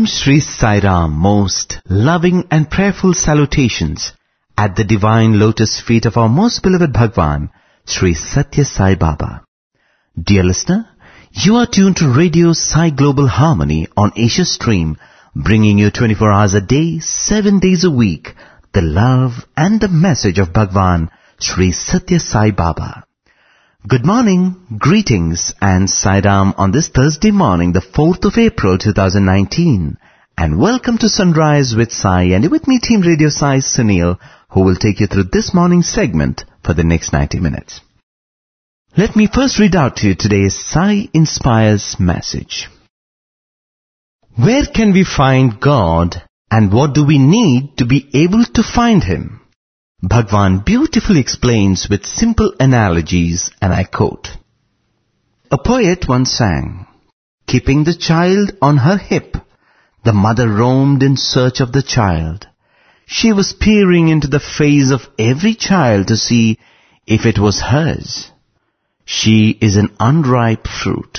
Om Shri Sai Ram, most loving and prayerful salutations at the divine lotus feet of our most beloved Bhagwan, Shri Satya Sai Baba. Dear listener, you are tuned to Radio Sai Global Harmony on Asia Stream, bringing you 24 hours a day, 7 days a week, the love and the message of Bhagwan, Shri Satya Sai Baba. Good morning, greetings and Sai Ram on this Thursday morning, the 4th of April 2019. And welcome to Sunrise with Sai, and with me Team Radio Sai Sunil, who will take you through this morning's segment for the next 90 minutes. Let me first read out to you today's Sai Inspires message. Where can we find God and what do we need to be able to find Him? Bhagwan beautifully explains with simple analogies, and I quote, "A poet once sang, 'Keeping the child on her hip, the mother roamed in search of the child. She was peering into the face of every child to see if it was hers. She is an unripe fruit.'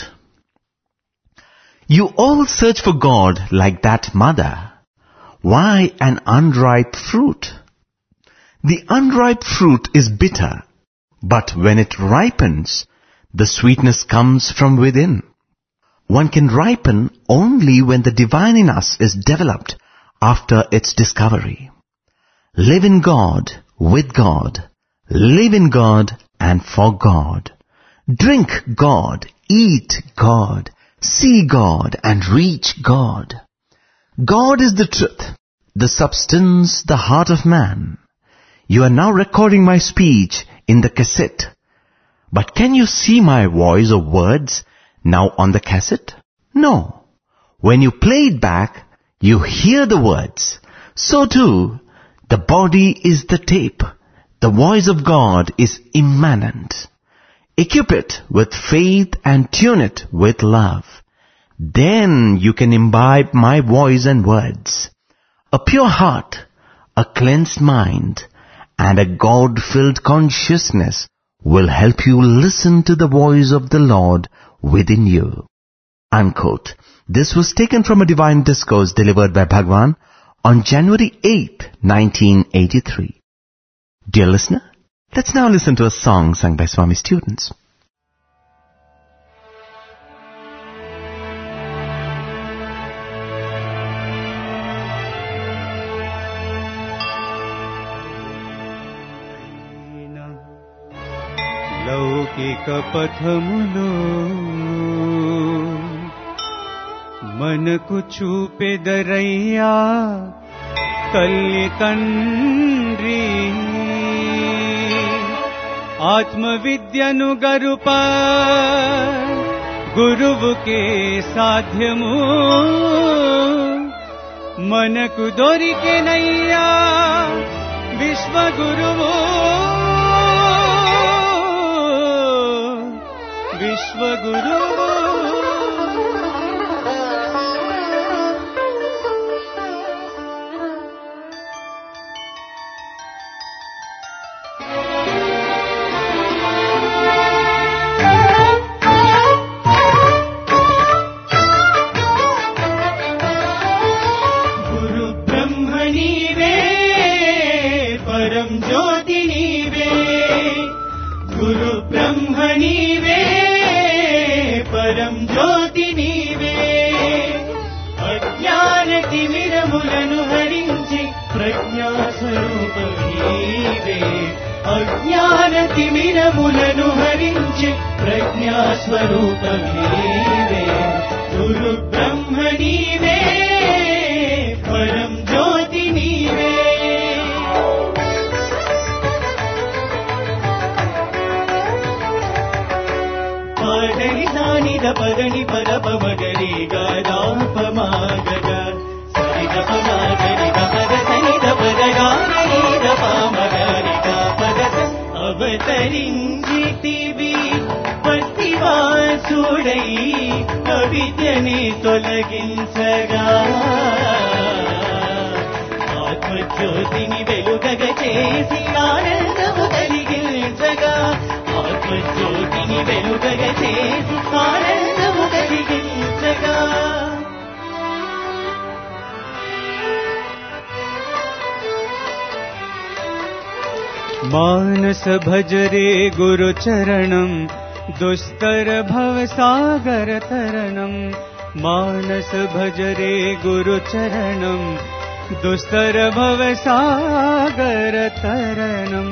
You all search for God like that mother. Why an unripe fruit? The unripe fruit is bitter, but when it ripens, the sweetness comes from within. One can ripen only when the divine in us is developed after its discovery. Live in God, with God, live in God and for God. Drink God, eat God, see God and reach God. God is the truth, the substance, the heart of man. You are now recording my speech in the cassette. But can you see my voice or words now on the cassette? No. When you play it back, you hear the words. So too, the body is the tape. The voice of God is immanent. Equip it with faith and tune it with love. Then you can imbibe my voice and words. A pure heart, a cleansed mind, and a God-filled consciousness will help you listen to the voice of the Lord within you." Unquote. This was taken from a divine discourse delivered by Bhagwan on January 8th, 1983. Dear listener, let's now listen to a song sung by Swami students. లౌకిక పథములో మనకు చూపెదరయ్యా తల్లి తండ్రి ఆత్మ విద్యను గరుప గురువుకే సాధ్యము మనకు దొరికెనయ్యా విశ్వగురువు విశ్వగురు. గురు బ్రహ్మ నీవే, పరం జ్యోతి నీవే. గురు బ్రహ్మ నీవే, పరం జ్యోతి నీవే. అజ్ఞాన తిమిరములను హరించి ప్రజ్ఞా స్వరూప నీవే. అజ్ఞాన తిమిరములను హరించి ప్రజ్ఞా స్వరూప నీవే. గురు బ్రహ్మ నీవే, పరం జ్యోతి నీవే. పదని దానిద పదని పదప మగరి గదాప మాగగ సరిగ పమగరి గపద సనిద పదగాని దప మగరి గపద. అవతరించితివి పతివాసుడై అవిద్యని తొలగించగా, ఆత్మజ్యోతిని వెలుగగ చేసి ఆనందము కలిగించగా. ఆత్మజ్యోతిని వెలుగగ చేసి ఆనందము కలిగించగా. मानस भजरे गुरु चरणम दुस्तर भव सागर तरणम मानस भजरे गुरु चरणम दुस्तर भव सागर तरणम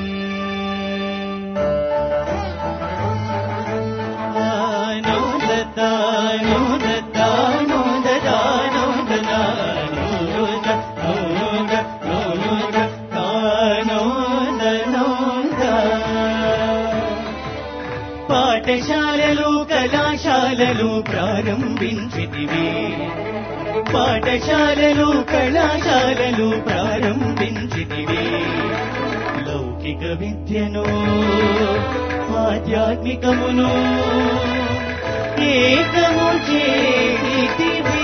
పాఠశాలలు కళాశాలలు ప్రారంభించితివే పాఠశాలలు కళాశాలలు ప్రారంభించితివే లౌకిక విద్యను ఆధ్యాత్మికమును ఏకము చేసితివే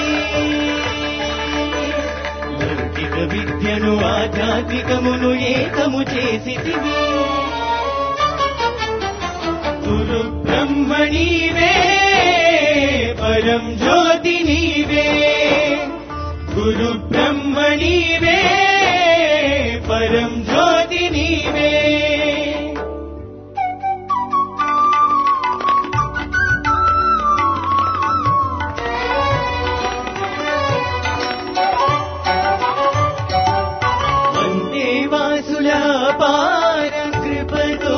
లౌకిక విద్యను ఆధ్యాత్మికమును ఏకము చేసితివే గురు బ్రహ్మ నీవే పరం జ్యోతి నీవే గురు బ్రహ్మ నీవే పరం జ్యోతి నీవే వందేవాసుల పార కృపతో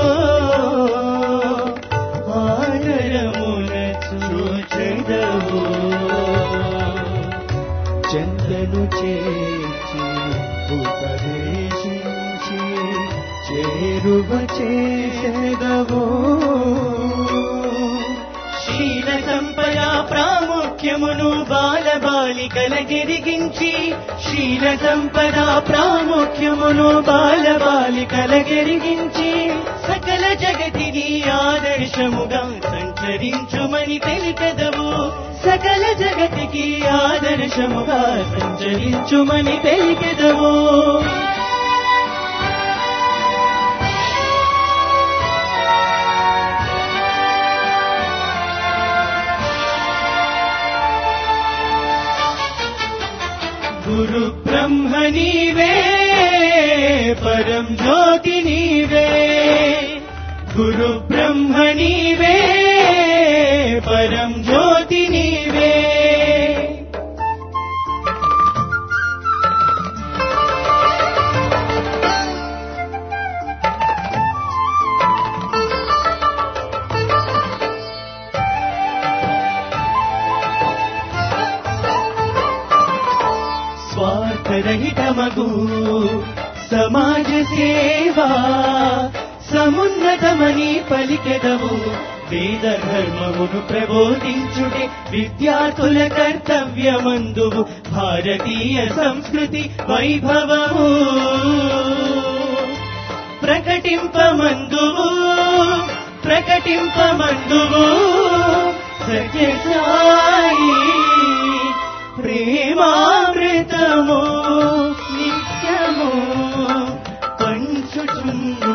చందను చేర్చి ఉపదేశించి చేరువ చేసెదవో శీల సంపద ప్రాముఖ్యమును బాలబాలికలకెరిగించి శీల సంపద ప్రాముఖ్యమును బాలబాలికలకెరిగించి సకల జగతిని ఆదర్శముగా సంచరించుమని తెలిపెదవు సకల జగతికి ఆదర్శముగా సంచరించుమని తెలిపెదవు గురు బ్రహ్మ నీవే పరం జ్యోతి నీవే గురు బ్రహ్మ నీవే పరం జ్యోతి నీవే స్వార్థరహితమగు సమాజ సేవా సమున్నతమని పలికెదవు వేద ధర్మమును ప్రబోధించుటే విద్యార్థుల కర్తవ్యమందువు భారతీయ సంస్కృతి వైభవము ప్రకటింపమందువు సత్యసాయి ప్రేమామృతము నిత్యము పంచుచుండు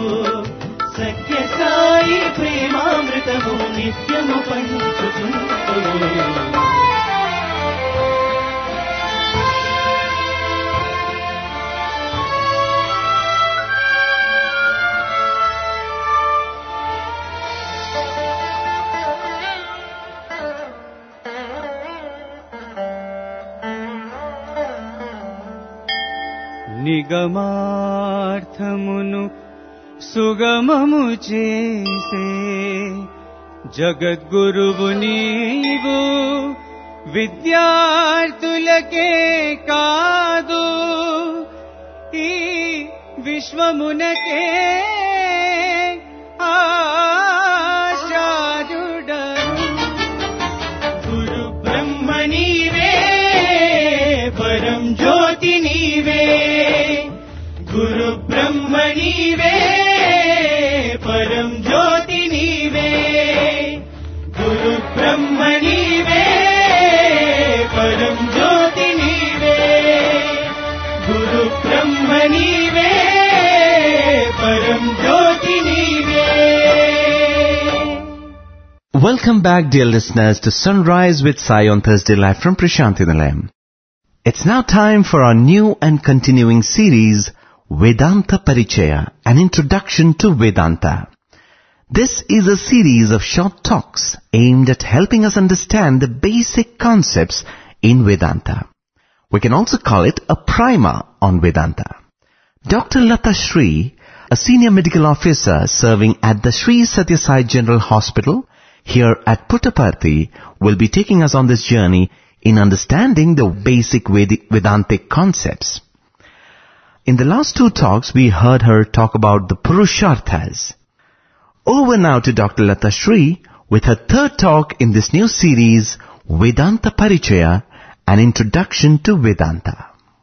సత్యసాయి ప్రేమామృతము నిత్యము పంచుచుండు నిగమార్థమును సుగమము చేసే జగద్గురువు నీవు విద్యార్థులకే కాదు ఈ విశ్వమునకే ఆచార్యుడవు గురు బ్రహ్మ నీవే పరం జ్యోతి నీవే గురు బ్రహ్మ నీవే పరం జ్యోతి నీవే గురు బ్రహ్మ నీవే పరం జ్యోతి నీవే గురు బ్రహ్మ నీవే పరం జ్యోతి నీవే. Welcome back, dear listeners, to Sunrise with Sai on Thursday Live from Prashanthi Nilayam. It's now time for our new and continuing series, Vedanta Parichaya, an introduction to Vedanta. This is a series of short talks aimed at helping us understand the basic concepts in Vedanta. We can also call it a primer on Vedanta. Dr. Lata Sri, a senior medical officer serving at the Sri Sathya Sai General Hospital here at Puttaparthi, will be taking us on this journey in understanding the basic Vedantic concepts. In the last two talks, we heard her talk about the Purusharthas. Over now to Dr. Lata Sri with her third talk in this new series, Vedanta Parichaya, an introduction to Vedanta.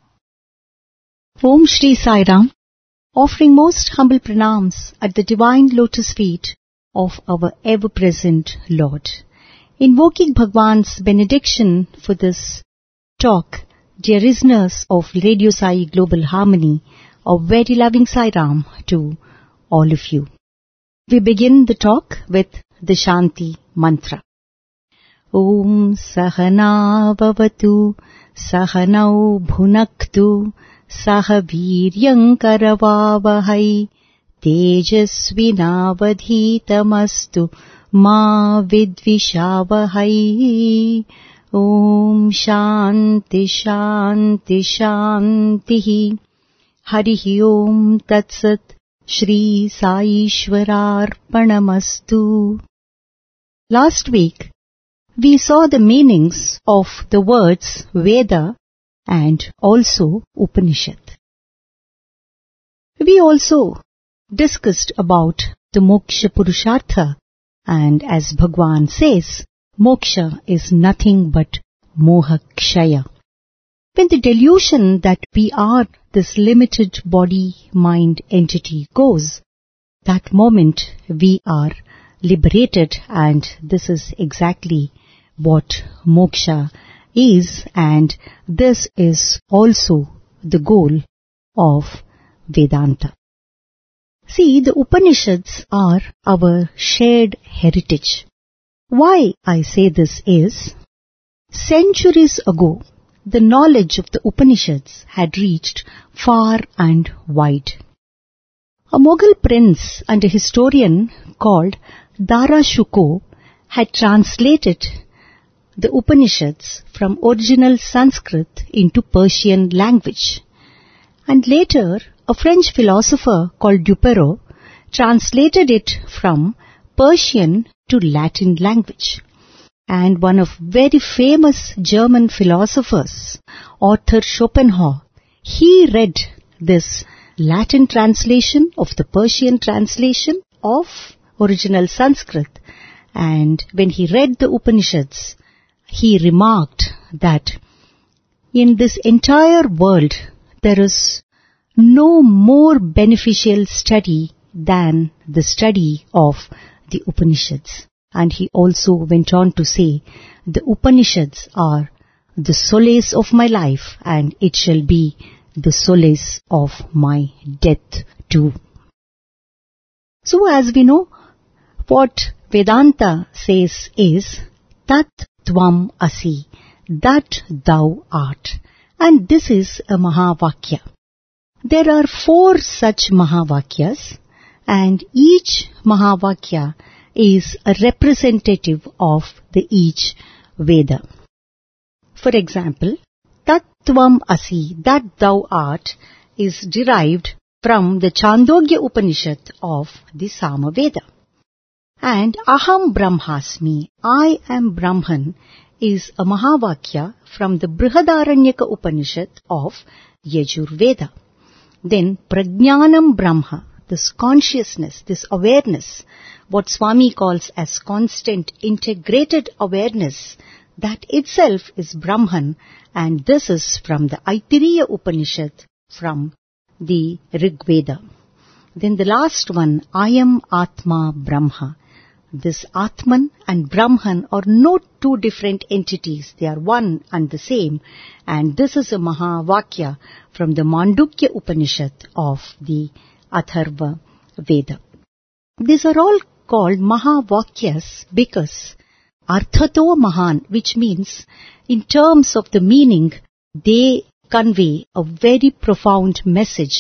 Om Shri Sai Ram, offering most humble pranams at the divine lotus feet of our ever-present Lord. Invoking Bhagwan's benediction for this talk, dear listeners of Radio Sai Global Harmony, a very loving Sai Ram to all of you. We begin the talk with the Shanti mantra. Om Sahana Bhavatu Sahanau Bhunaktu Saha Viryam Karavavahai Tejasvinavadhitamastu Ma Vidvishavahai. Om Shanti Shanti Shanti. Harihi Om Tatsat. Shri Sai Ishwararpanamastu. Last week, we saw the meanings of the words Veda and also Upanishad. We also discussed about the Moksha Purushartha, and as Bhagwan says, Moksha is nothing but Moha Kshaya. When the delusion that we are this limited body-mind entity goes, that moment we are liberated, and this is exactly what moksha is, and this is also the goal of Vedanta. See, the Upanishads are our shared heritage. Why I say this is, centuries ago, the knowledge of the Upanishads had reached far and wide. A Mughal prince and a historian called Dara Shikoh had translated the Upanishads from original Sanskrit into Persian language. And later, a French philosopher called Duperrot translated it from Persian to Latin language. And one of very famous German philosophers, Arthur Schopenhauer, he read this Latin translation of the Persian translation of original Sanskrit. And when he read the Upanishads, he remarked that in this entire world, there is no more beneficial study than the study of the Upanishads. And he also went on to say, the Upanishads are the solace of my life, and it shall be the solace of my death too. So as we know, what Vedanta says is, Tat Tvam Asi, that thou art. And this is a Mahavakya. There are 4 such Mahavakyas, and each Mahavakya is a representative of the each Veda. For example, Tat Tvam Asi, that thou art, is derived from the Chandogya Upanishad of the Samaveda. And Aham Brahmasmi, I am Brahman, is a Mahavakya from the Brihadaranyaka Upanishad of Yajurveda. Then Prajnanam Brahma, this consciousness, this awareness, what Swami calls as constant integrated awareness, that itself is Brahman, and this is from the Aitiriya Upanishad from the Rig Veda. Then the last one, I am Atma Brahma. This Atman and Brahman are not two different entities. They are one and the same. And this is a Mahavakya from the Mandukya Upanishad of the Atharva Veda. These are all called Mahavakyas because Arthato Mahan, which means in terms of the meaning, they convey a very profound message,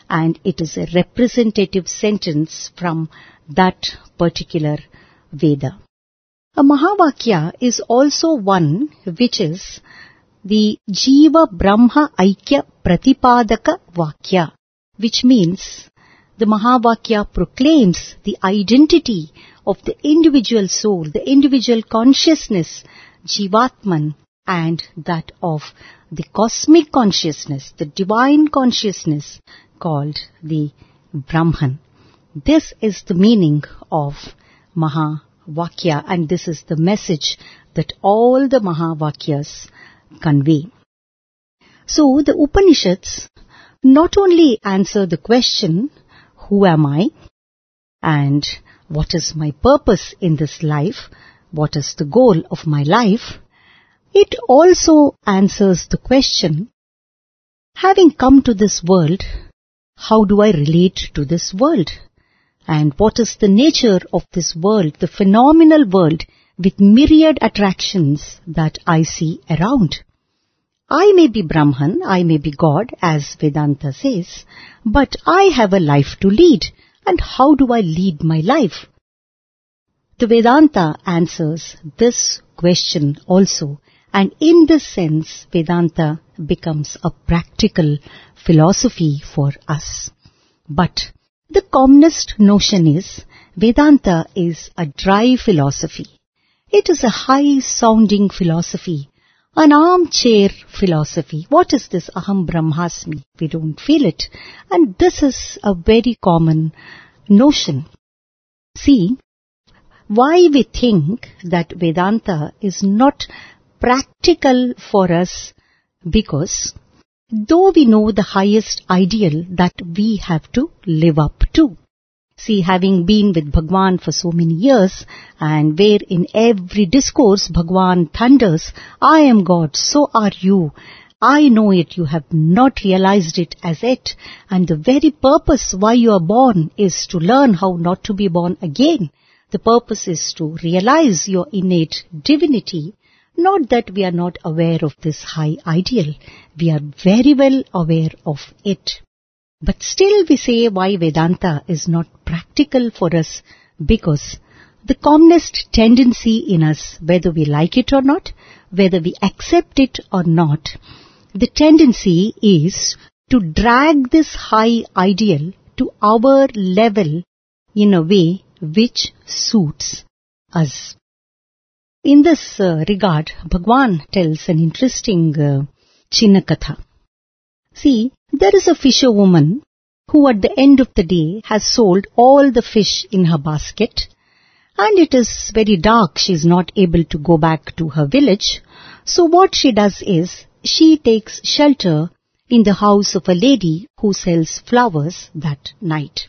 and it is a representative sentence from that particular Veda. A Mahavakya is also one which is the Jiva Brahma Aikya Pratipadaka Vakya, which means the Mahavakya proclaims the identity of the individual soul, the individual consciousness, Jivatman, and that of the cosmic consciousness, the divine consciousness called the Brahman. This is the meaning of Mahavakya, and this is the message that all the Mahavakyas convey. So the Upanishads not only answer the question, who am I? And what is my purpose in this life? What is the goal of my life? It also answers the question, having come to this world, how do I relate to this world? And what is the nature of this world, the phenomenal world with myriad attractions that I see around? I may be Brahman, I may be God, as Vedanta says, but I have a life to lead. And how do I lead my life? The Vedanta answers this question also. And in this sense, Vedanta becomes a practical philosophy for us. But the commonest notion is Vedanta is a dry philosophy. It is a high-sounding philosophy, an armchair philosophy. What is this Aham Brahmasmi? We don't feel it. And this is a very common notion. See, why we think that Vedanta is not practical for us, because though we know the highest ideal that we have to live up to. See, having been with Bhagwan for so many years, and where in every discourse Bhagwan thunders, I am God, so are you. I know it, you have not realized it as yet. And the very purpose why you are born is to learn how not to be born again. The purpose is to realize your innate divinity. Not that we are not aware of this high ideal. We are very well aware of it. But still we say why Vedanta is not practical for us, because the commonest tendency in us, whether we like it or not, whether we accept it or not, the tendency is to drag this high ideal to our level in a way which suits us. In this regard, Bhagwan tells an interesting Chinnakatha. See, there is a fisherwoman who at the end of the day has sold all the fish in her basket, and it is very dark. She is not able to go back to her village. So what she does is, she takes shelter in the house of a lady who sells flowers that night.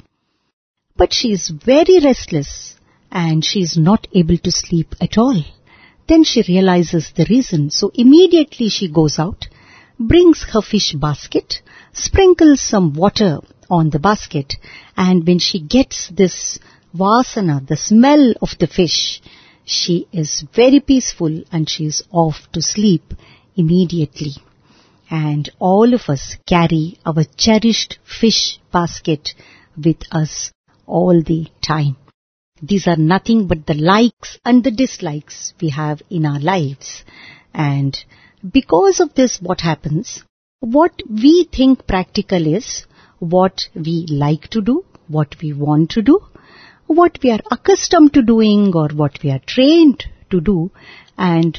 But she is very restless and she is not able to sleep at all. Then she realizes the reason. So immediately she goes out, brings her fish basket, sprinkles some water on the basket, and when she gets this vasana, the smell of the fish, she is very peaceful and she is off to sleep immediately. And all of us carry our cherished fish basket with us all the time. These are nothing but the likes and the dislikes we have in our lives. And because of this, what happens? What we think practical is what we like to do, what we want to do, what we are accustomed to doing or what we are trained to do, and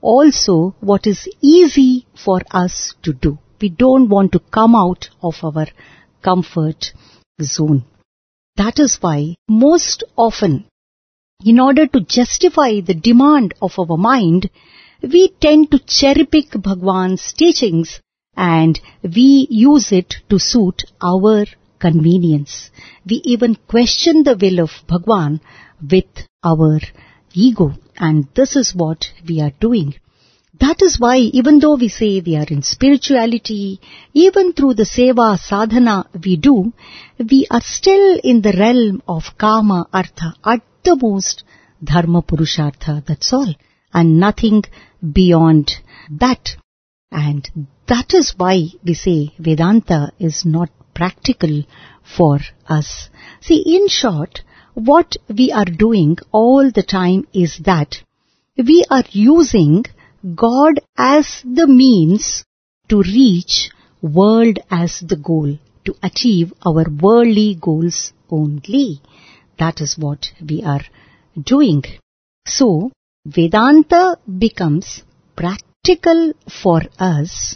also what is easy for us to do. We don't want to come out of our comfort zone. That is why most often, in order to justify the demand of our mind, we tend to cherry-pick Bhagwan's teachings and we use it to suit our convenience. We even question the will of Bhagwan with our ego, and this is what we are doing. That is why even though we say we are in spirituality, even through the seva sadhana we do, we are still in the realm of kama, artha, at the most dharma purushartha, that's all, and nothing beyond that. And that is why we say Vedanta is not practical for us. See, in short, what we are doing all the time is that we are using God as the means to reach world as the goal, to achieve our worldly goals only. That is what we are doing. So, Vedanta becomes practical for us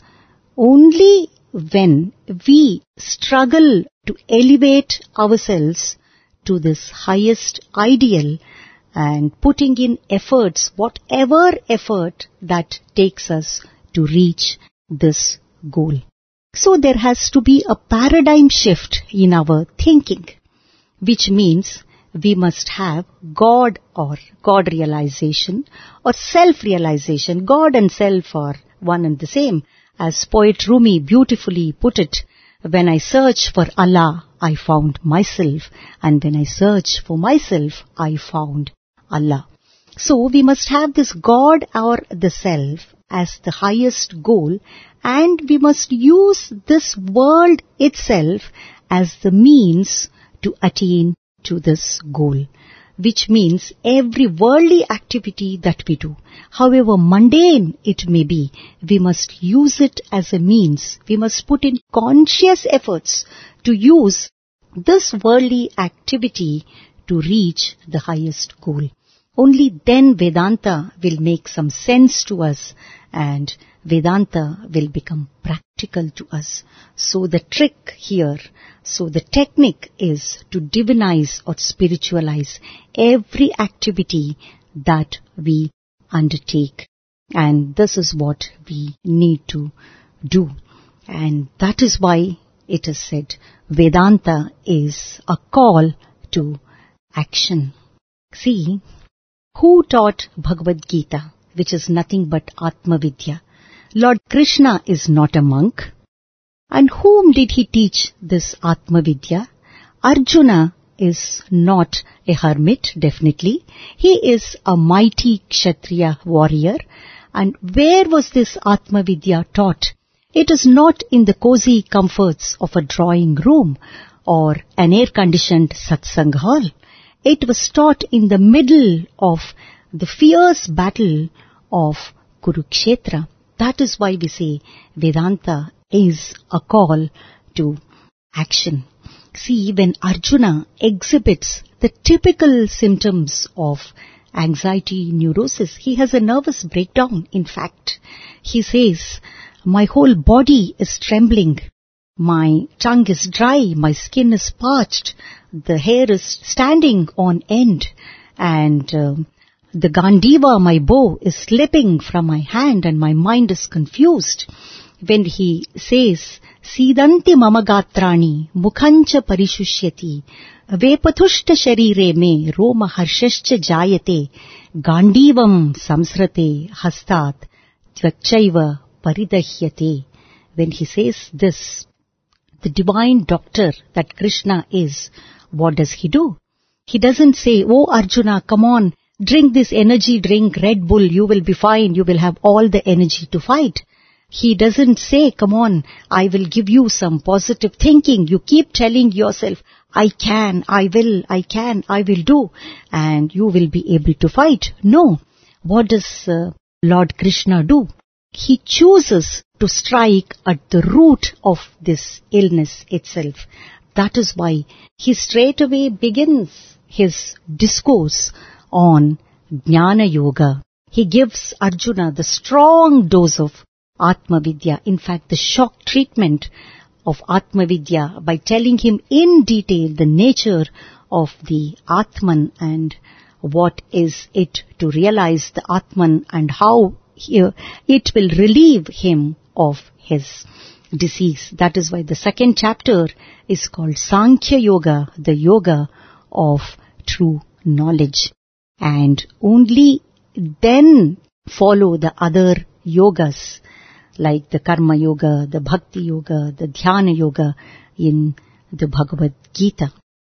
only when we struggle to elevate ourselves to this highest ideal and putting in efforts, whatever effort that takes us to reach this goal. So there has to be a paradigm shift in our thinking, which means we must have God or God realization or self-realization. God and self are one and the same. As poet Rumi beautifully put it, when I search for Allah, I found myself, and when I search for myself, I found Allah. So we must have this God or the self as the highest goal, and we must use this world itself as the means to attain to this goal, which means every worldly activity that we do, however mundane it may be, we must use it as a means. We must put in conscious efforts to use this worldly activity to reach the highest goal. Only then Vedanta will make some sense to us and Vedanta will become practical to us. So the trick here, so the technique is to divinize or spiritualize every activity that we undertake. And this is what we need to do. And that is why it is said Vedanta is a call to action. See, who taught Bhagavad Gita, which is nothing but Atma Vidya? Lord Krishna is not a monk. And whom did he teach this Atma Vidya? Arjuna is not a hermit, definitely. He is a mighty Kshatriya warrior. And where was this Atma Vidya taught? It is not in the cozy comforts of a drawing room or an air-conditioned satsang hall. It was taught in the middle of the fierce battle of Kurukshetra. That is why we say Vedanta is a call to action. See, when Arjuna exhibits the typical symptoms of anxiety, neurosis, he has a nervous breakdown. In fact, he says, my whole body is trembling. My tongue is dry, my skin is parched, the hair is standing on end, and the Gandiva, my bow, is slipping from my hand and my mind is confused. When he says, Sidanti mama gatrani, mukhancha parishusyati, vepathushta sharire me, roma harshascha jayate, Gandivam samsrate hastat, tvachaiva paridahyate. When he says this, the divine doctor that Krishna is, what does he do? He doesn't say, oh Arjuna, come on, drink this energy drink, Red Bull, you will be fine, you will have all the energy to fight. He doesn't say, come on, I will give you some positive thinking. You keep telling yourself, I can, I will, I can, I will do, and you will be able to fight. No. What does Lord Krishna do? He chooses to strike at the root of this illness itself. That is why he straightaway begins his discourse on Jnana Yoga. He gives Arjuna the strong dose of Atma Vidya, in fact the shock treatment of Atma Vidya, by telling him in detail the nature of the Atman and what is it to realize the Atman and how it will relieve him of his disease. That is why the second chapter is called Sankhya Yoga, the yoga of true knowledge. And only then follow the other yogas like the Karma Yoga, the Bhakti Yoga, the Dhyana Yoga in the Bhagavad Gita.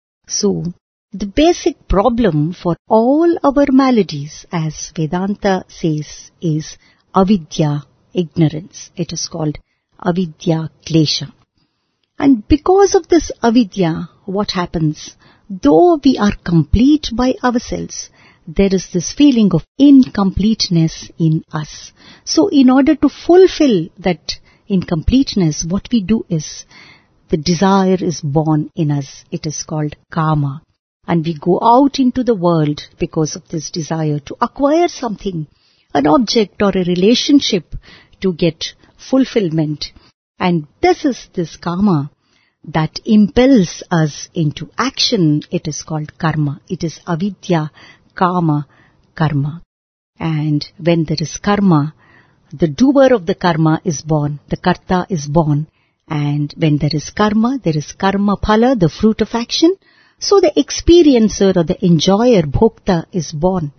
So, the basic problem for all our maladies, as Vedanta says, is avidya, ignorance. It is called avidya klesha. And because of this avidya, what happens? Though we are complete by ourselves, there is this feeling of incompleteness in us. So in order to fulfill that incompleteness, what we do is, the desire is born in us. It is called kama. And we go out into the world because of this desire to acquire something, an object or a relationship, to get fulfillment. And this is this kama that impels us into action. It is called karma. It is avidya, kama, karma. And when there is karma, the doer of the karma is born, the karta is born. And when there is karma phala, the fruit of action. So the experiencer or the enjoyer, bhokta, is born.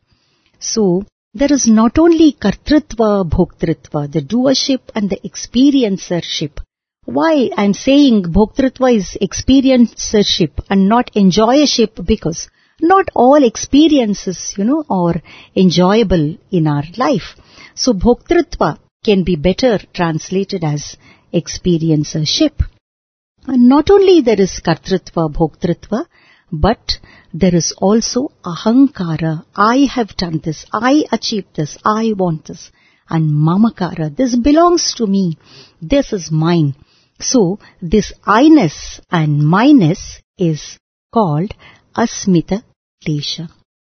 So there is not only kartritva, bhoktritva, the doership and the experiencership. Why I'm saying bhoktritva is experiencership and not enjoyership? Because not all experiences, are enjoyable in our life. So bhoktritva can be better translated as experiencership. And not only there is kartritva, bhoktritva, but there is also ahankara. I have done this. I achieved this. I want this. And mamakara. This belongs to me. This is mine. So this I-ness and myness is called asmita klesha.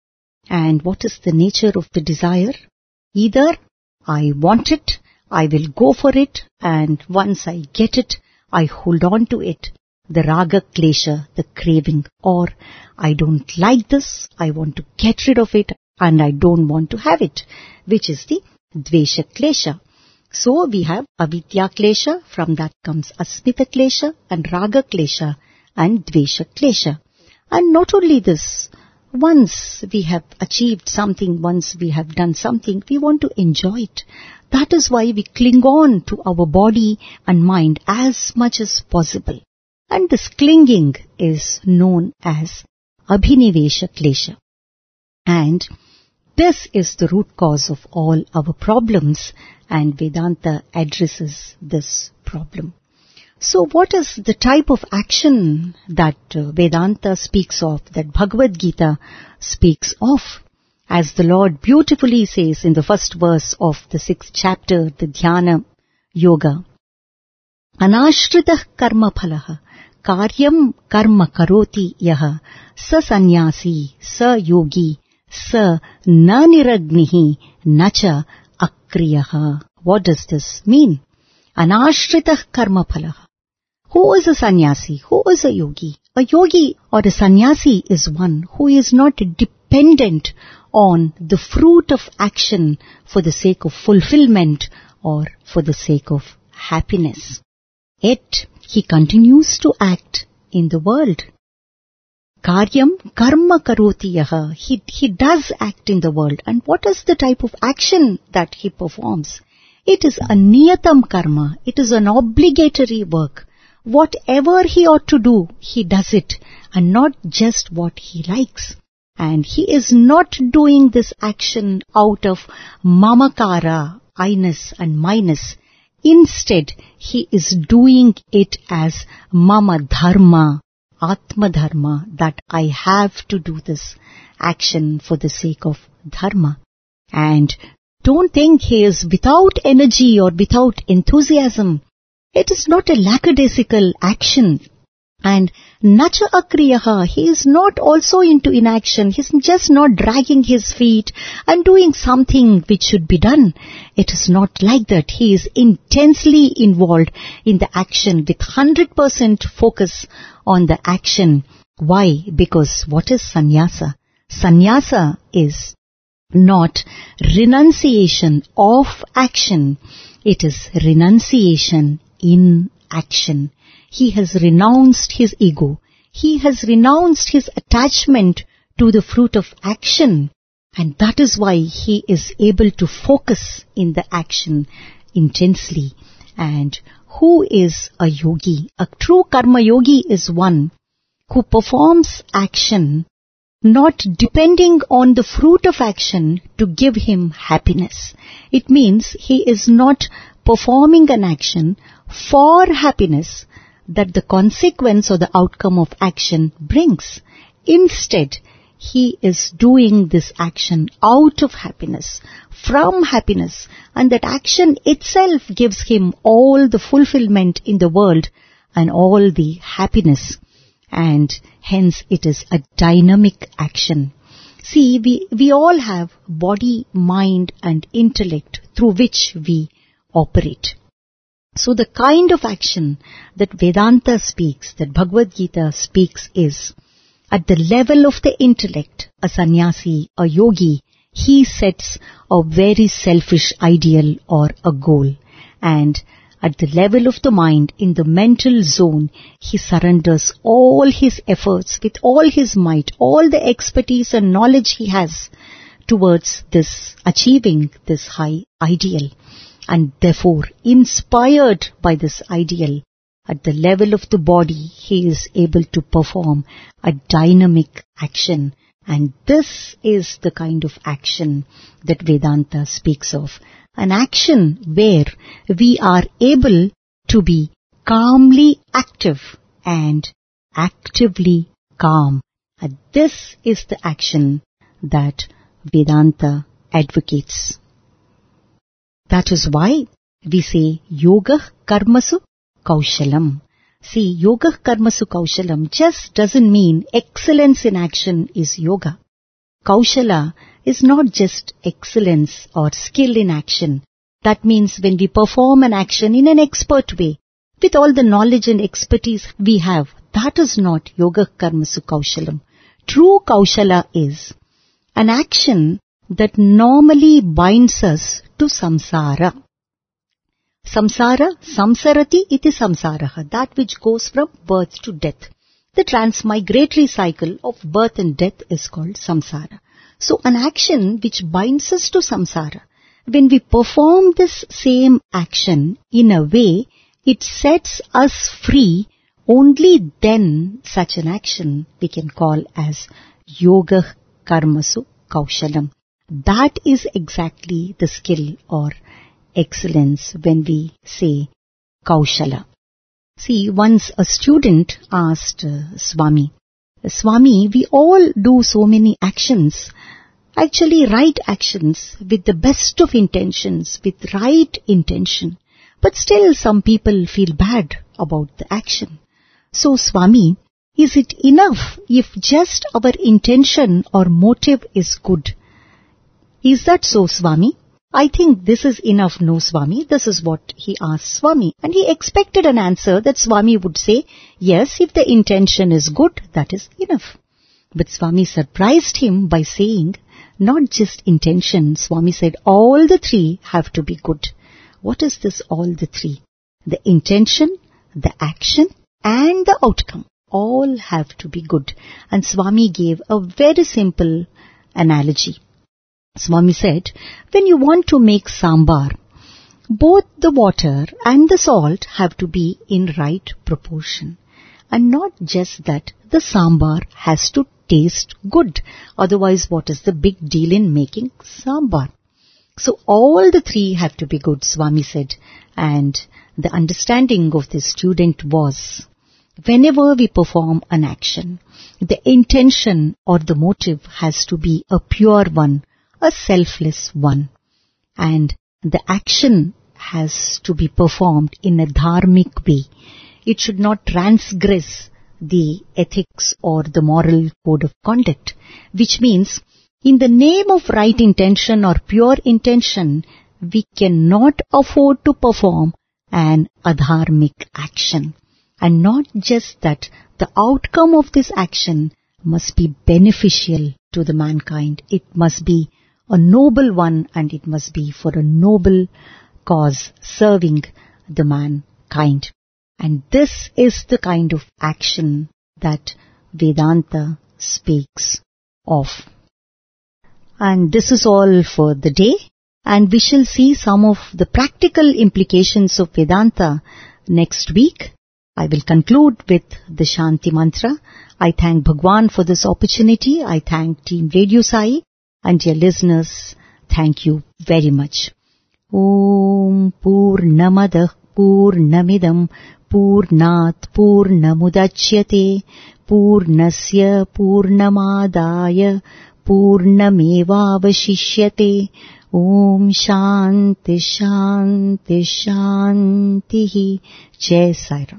And what is the nature of the desire? Either I want it, I will go for it, and once I get it, I hold on to it. The raga klesha, the craving. Or I don't like this, I want to get rid of it, and I don't want to have it, which is the dvesha klesha. So we have avidya klesha, from that comes asmita klesha and raga klesha and dvesha klesha. And not only this, once we have achieved something, once we have done something, we want to enjoy it. That is why we cling on to our body and mind as much as possible. And this clinging is known as abhinivesha klesha. And this is the root cause of all our problems, and Vedanta addresses this problem. So what is the type of action that Vedanta speaks of, that Bhagavad Gita speaks of? As the Lord beautifully says in the first verse of the 6th chapter, the Dhyana Yoga, Anashritah karma phalaha karyam karma karoti yaha sa sannyasi sa yogi sa na niragnihi nacha akriyaha. What does this mean? Anashritah karma phalaha. Who is a sannyasi? Who is a yogi? A yogi or a sannyasi is one who is not dependent on the fruit of action for the sake of fulfillment or for the sake of happiness. Yet he continues to act in the world. Karyam karma karoti yaha. He does act in the world. And what is the type of action that he performs? It is a niyatam karma. It is an obligatory work. Whatever he ought to do, he does it, and not just what he likes. And he is not doing this action out of mamakara, I-ness and myness. Instead, he is doing it as mama dharma, atma dharma, that I have to do this action for the sake of dharma. And don't think he is without energy or without enthusiasm. It is not a lackadaisical action. And nacha akriyaha, he is not also into inaction. He is just not dragging his feet and doing something which should be done. It is not like that. He is intensely involved in the action with 100% focus on the action. Why? Because what is sannyasa? Sannyasa is not renunciation of action. It is renunciation in action. He has renounced his ego. He has renounced his attachment to the fruit of action. And that is why he is able to focus in the action intensely. And who is a yogi? A true karma yogi is one who performs action not depending on the fruit of action to give him happiness. It means he is not performing an action for happiness, that the consequence or the outcome of action brings. Instead, he is doing this action out of happiness, from happiness, and that action itself gives him all the fulfillment in the world and all the happiness. And hence it is a dynamic action. See, we all have body, mind and intellect through which we operate. So the kind of action that Vedanta speaks, that Bhagavad Gita speaks is, at the level of the intellect, a sannyasi, a yogi, he sets a very selfish ideal or a goal. And at the level of the mind, in the mental zone, he surrenders all his efforts with all his might, all the expertise and knowledge he has towards this, achieving this high ideal. And therefore, inspired by this ideal, at the level of the body, he is able to perform a dynamic action. And this is the kind of action that Vedanta speaks of. An action where we are able to be calmly active and actively calm. And this is the action that Vedanta advocates. That is why we say yoga karmasu kaushalam. See, yoga karmasu kaushalam just doesn't mean excellence in action is yoga. Kaushala is not just excellence or skill in action. That means when we perform an action in an expert way, with all the knowledge and expertise we have, that is not yoga karmasu kaushalam. True kaushala is an action that normally binds us to samsara. Samsara, samsarati iti samsaraha, that which goes from birth to death. The transmigratory cycle of birth and death is called samsara. So an action which binds us to samsara, when we perform this same action in a way, it sets us free, only then such an action we can call as yoga karmasu kaushalam. That is exactly the skill or excellence when we say kaushala. See, once a student asked Swami, we all do so many actions, actually right actions with the best of intentions, with right intention, but still some people feel bad about the action. So Swami, is it enough if just our intention or motive is good? Is that so, Swami? I think this is enough, no, Swami. This is what he asked Swami. And he expected an answer that Swami would say, yes, if the intention is good, that is enough. But Swami surprised him by saying, not just intention. Swami said, all the three have to be good. What is this all the three? The intention, the action, and the outcome. All have to be good. And Swami gave a very simple analogy. Swami said, when you want to make sambar, both the water and the salt have to be in right proportion. And not just that, the sambar has to taste good. Otherwise, what is the big deal in making sambar? So all the three have to be good, Swami said. And the understanding of the student was, whenever we perform an action, the intention or the motive has to be a pure one, a selfless one. And the action has to be performed in a dharmic way. It should not transgress the ethics or the moral code of conduct, which means in the name of right intention or pure intention, we cannot afford to perform an adharmic action. And not just that, the outcome of this action must be beneficial to the mankind. It must be a noble one, and it must be for a noble cause serving the mankind. And this is the kind of action that Vedanta speaks of. And this is all for the day. And we shall see some of the practical implications of Vedanta next week. I will conclude with the Shanti Mantra. I thank Bhagwan for this opportunity. I thank Team Radio Sai. And dear listeners, thank you very much. Om Purnamadah Purnamidam पूर्णात् पूर्णमुदच्यते पूर्णस्य पूर्णमादाय पूर्णमेवावशिष्यते ॐ शान्ति शान्ति शान्तिः जय Sairam.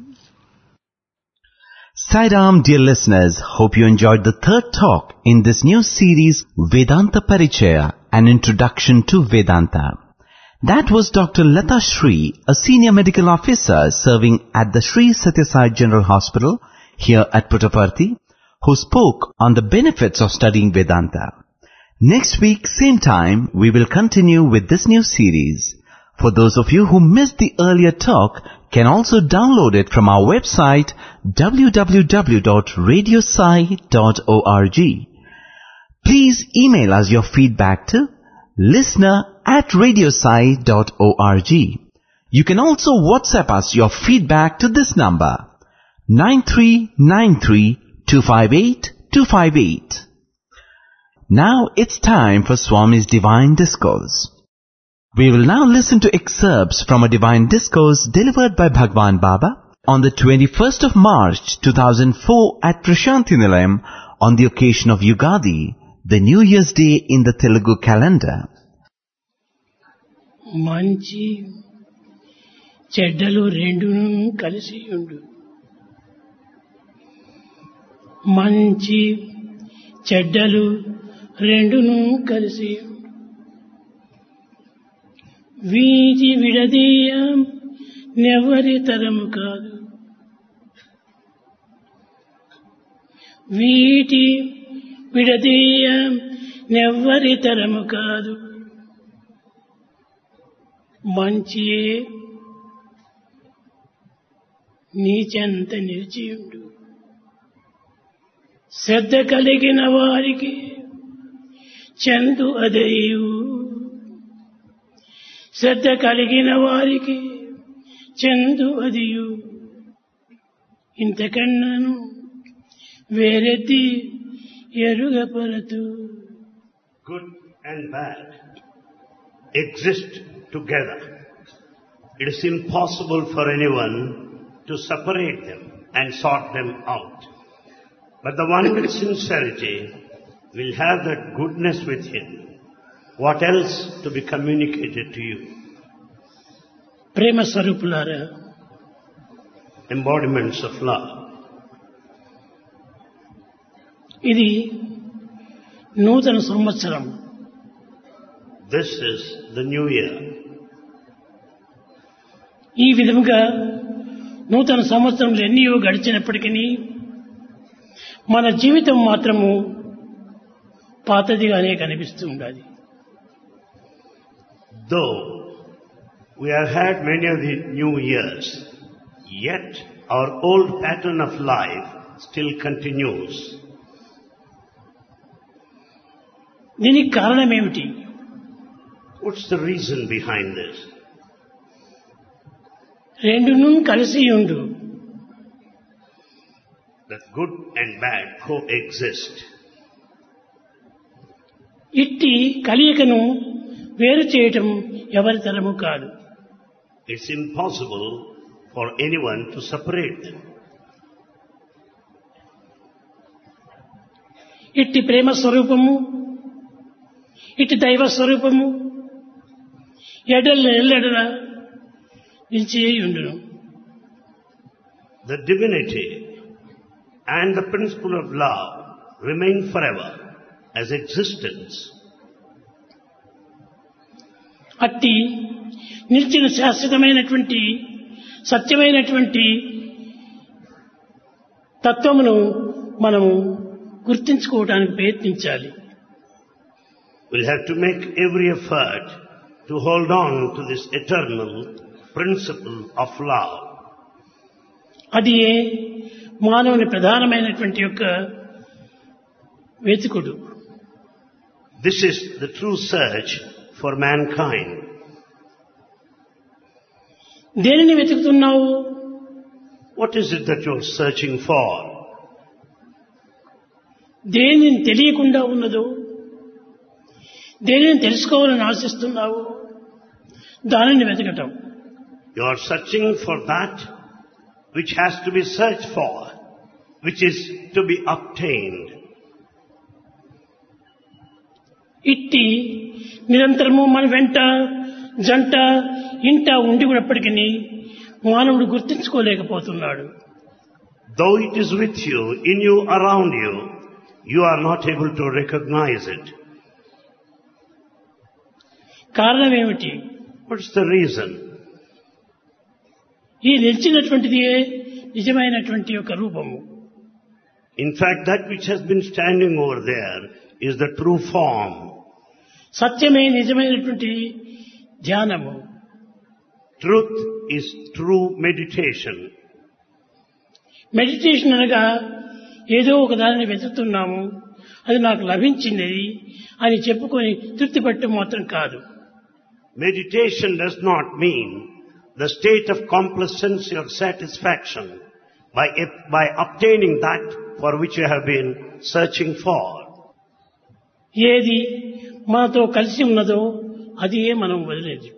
Sai-Ram, dear listeners, hope you enjoyed the third talk in this new series, Vedanta Parichaya, an introduction to Vedanta. That was Dr. Lata Shri, a senior medical officer serving at the Sri Sathya Sai General Hospital here at Puttaparthi, who spoke on the benefits of studying Vedanta. Next week, same time, we will continue with this new series. For those of you who missed the earlier talk, can also download it from our website www.radiosai.org. Please email us your feedback to listener@radiosai.org. You can also WhatsApp us your feedback to this number 9393-258-258. Now it's time for Swami's Divine Discourse. We will now listen to excerpts from a Divine Discourse delivered by Bhagwan Baba on the 21st of March 2004 at Prashanthi Nilayam on the occasion of Yugadi, the New Year's Day in the Telugu calendar. మంచి చెడ్డలు రెండును కలిసి ఉండు. మంచి చెడ్డలు రెండును కలిసి ఉండు. వీటి విడదీయం నెవరి తరము కాదు. వీటి విడదీయం నెవ్వరి తరము కాదు. మంచియే నీచెంత నిలిచియుండు. శ్రద్ధ కలిగిన వారికి చెందు అదయు. శ్రద్ధ కలిగిన వారికి చెందు అదియు. ఇంతకన్నాను వేరెత్తి ఎరుగపరతు. Good and bad exist together. It is impossible for anyone to separate them and sort them out. But the one with sincerity will have that goodness with him. What else to be communicated to you? ప్రేమ స్వరూపులారా, Embodiments of love. ఇది నూతన సంవత్సరం. This is the new year. ఈ విధముగా నూతన సంవత్సరంలో ఎన్నో గడిచినప్పటికీ మన జీవితం మాత్రము పాతదిగానే కనిపిస్తూ ఉండాలి. Though we have had many of the new years, yet our old pattern of life still continues. దీనికి కారణం ఏమిటి? What's the reason behind this? రెండును కలిసి ఉండు. That good and bad coexist. ఇట్టి కలియకను వేరు చేయటం ఎవరి తరము కాదు. It's impossible for anyone to separate them. ఇట్టి ప్రేమ స్వరూపము, ఇట్టి దైవ స్వరూపము ఎల్లెడలా నిలిచి ఉండును. The divinity and the principle of love remain forever as existence. అట్టి నిలిచిన శాశ్వతమైనటువంటి సత్యమైనటువంటి తత్వమును మనము గుర్తించుకోవడానికి ప్రయత్నించాలి. We'll have to make every effort to hold on to this eternal principle of love. అది మానవుని ప్రధానమైనటువంటి యొక్క వెతుకుడు. This is the true search for mankind. దేనిని వెతుకుతున్నావు? What is it that you're searching for? దేనిని తెలియకుండా ఉన్నదో, దేనిని తెలుసుకోవాలని ఆశిస్తున్నావు, దానిని వెతకటం. You are searching for that which has to be searched for, which is to be obtained. ఇట్టి నిరంతరము మన వెంట జంట ఇంట ఉండి ఉన్నప్పటికీ మానవుడు గుర్తించుకోలేకపోతున్నాడు. Though it is with you, in you, around you, you are not able to recognize it. కారణం ఏమిటి? What's the reason? ఈ నిలిచినటువంటిది నిజమైనటువంటి ఒక రూపము. In fact, that which has been standing over there is the true form. సత్యమే నిజమైనటువంటి ధ్యానము. Truth is true meditation. Meditation అనగా ఏదో ఒక దానిని వెతుకుతున్నాము, అది నాకు లభించింది అని చెప్పుకొని తృప్తి పట్టడం మాత్రం కాదు. Meditation does not mean the state of complacency or satisfaction by obtaining that for which you have been searching for. ఏది మనతో కలిసి ఉన్నదో అది మనం వదిలేది.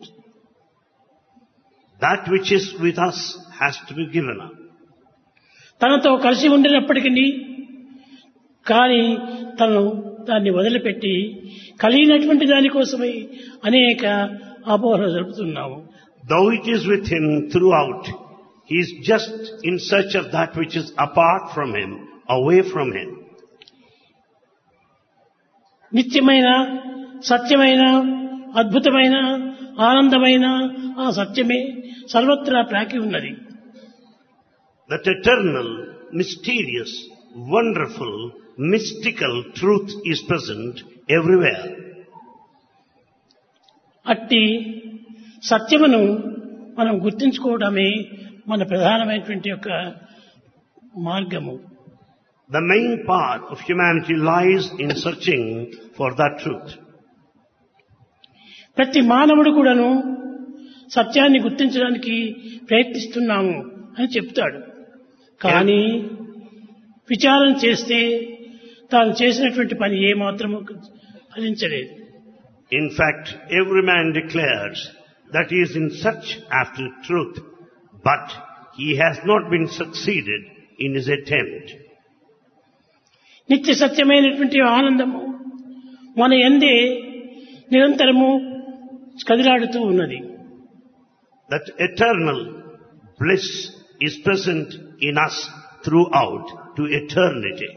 That which is with us has to be given up. తనతో కలిసి ఉండినప్పటికీ కానీ తను దాన్ని వదిలిపెట్టి కలిగినటువంటి దానికోసమై అనేక అపోహలు జరుపుతున్నాము. Though it is with him throughout, he is just in search of that which is apart from him, away from him. నిత్యమైన సత్యమైన అద్భుతమైన ఆనందమైన ఆ సత్యమే సర్వత్రా ప్రాకి ఉన్నది. That eternal, mysterious, wonderful, mystical truth is present everywhere. అట్టి సత్యమును మనం గుర్తించుకోవడమే మన ప్రధానమైనటువంటి యొక్క మార్గము. The main part of humanity lies in searching for that truth. ప్రతి మానవుడు కూడాను సత్యాన్ని గుర్తించడానికి ప్రయత్నిస్తున్నాము అని చెప్తాడు. కానీ విచారణ చేస్తే తాను చేసినటువంటి పని ఏమాత్రము ఫలించలేదు. In fact, every man declares that he is in search after truth, but he has not been succeeded in his attempt. నిత్య సత్యమైనటువంటి ఆనందము మన యందే నిరంతరము కదిలాడుతూ ఉన్నది. That eternal bliss is present in us throughout to eternity.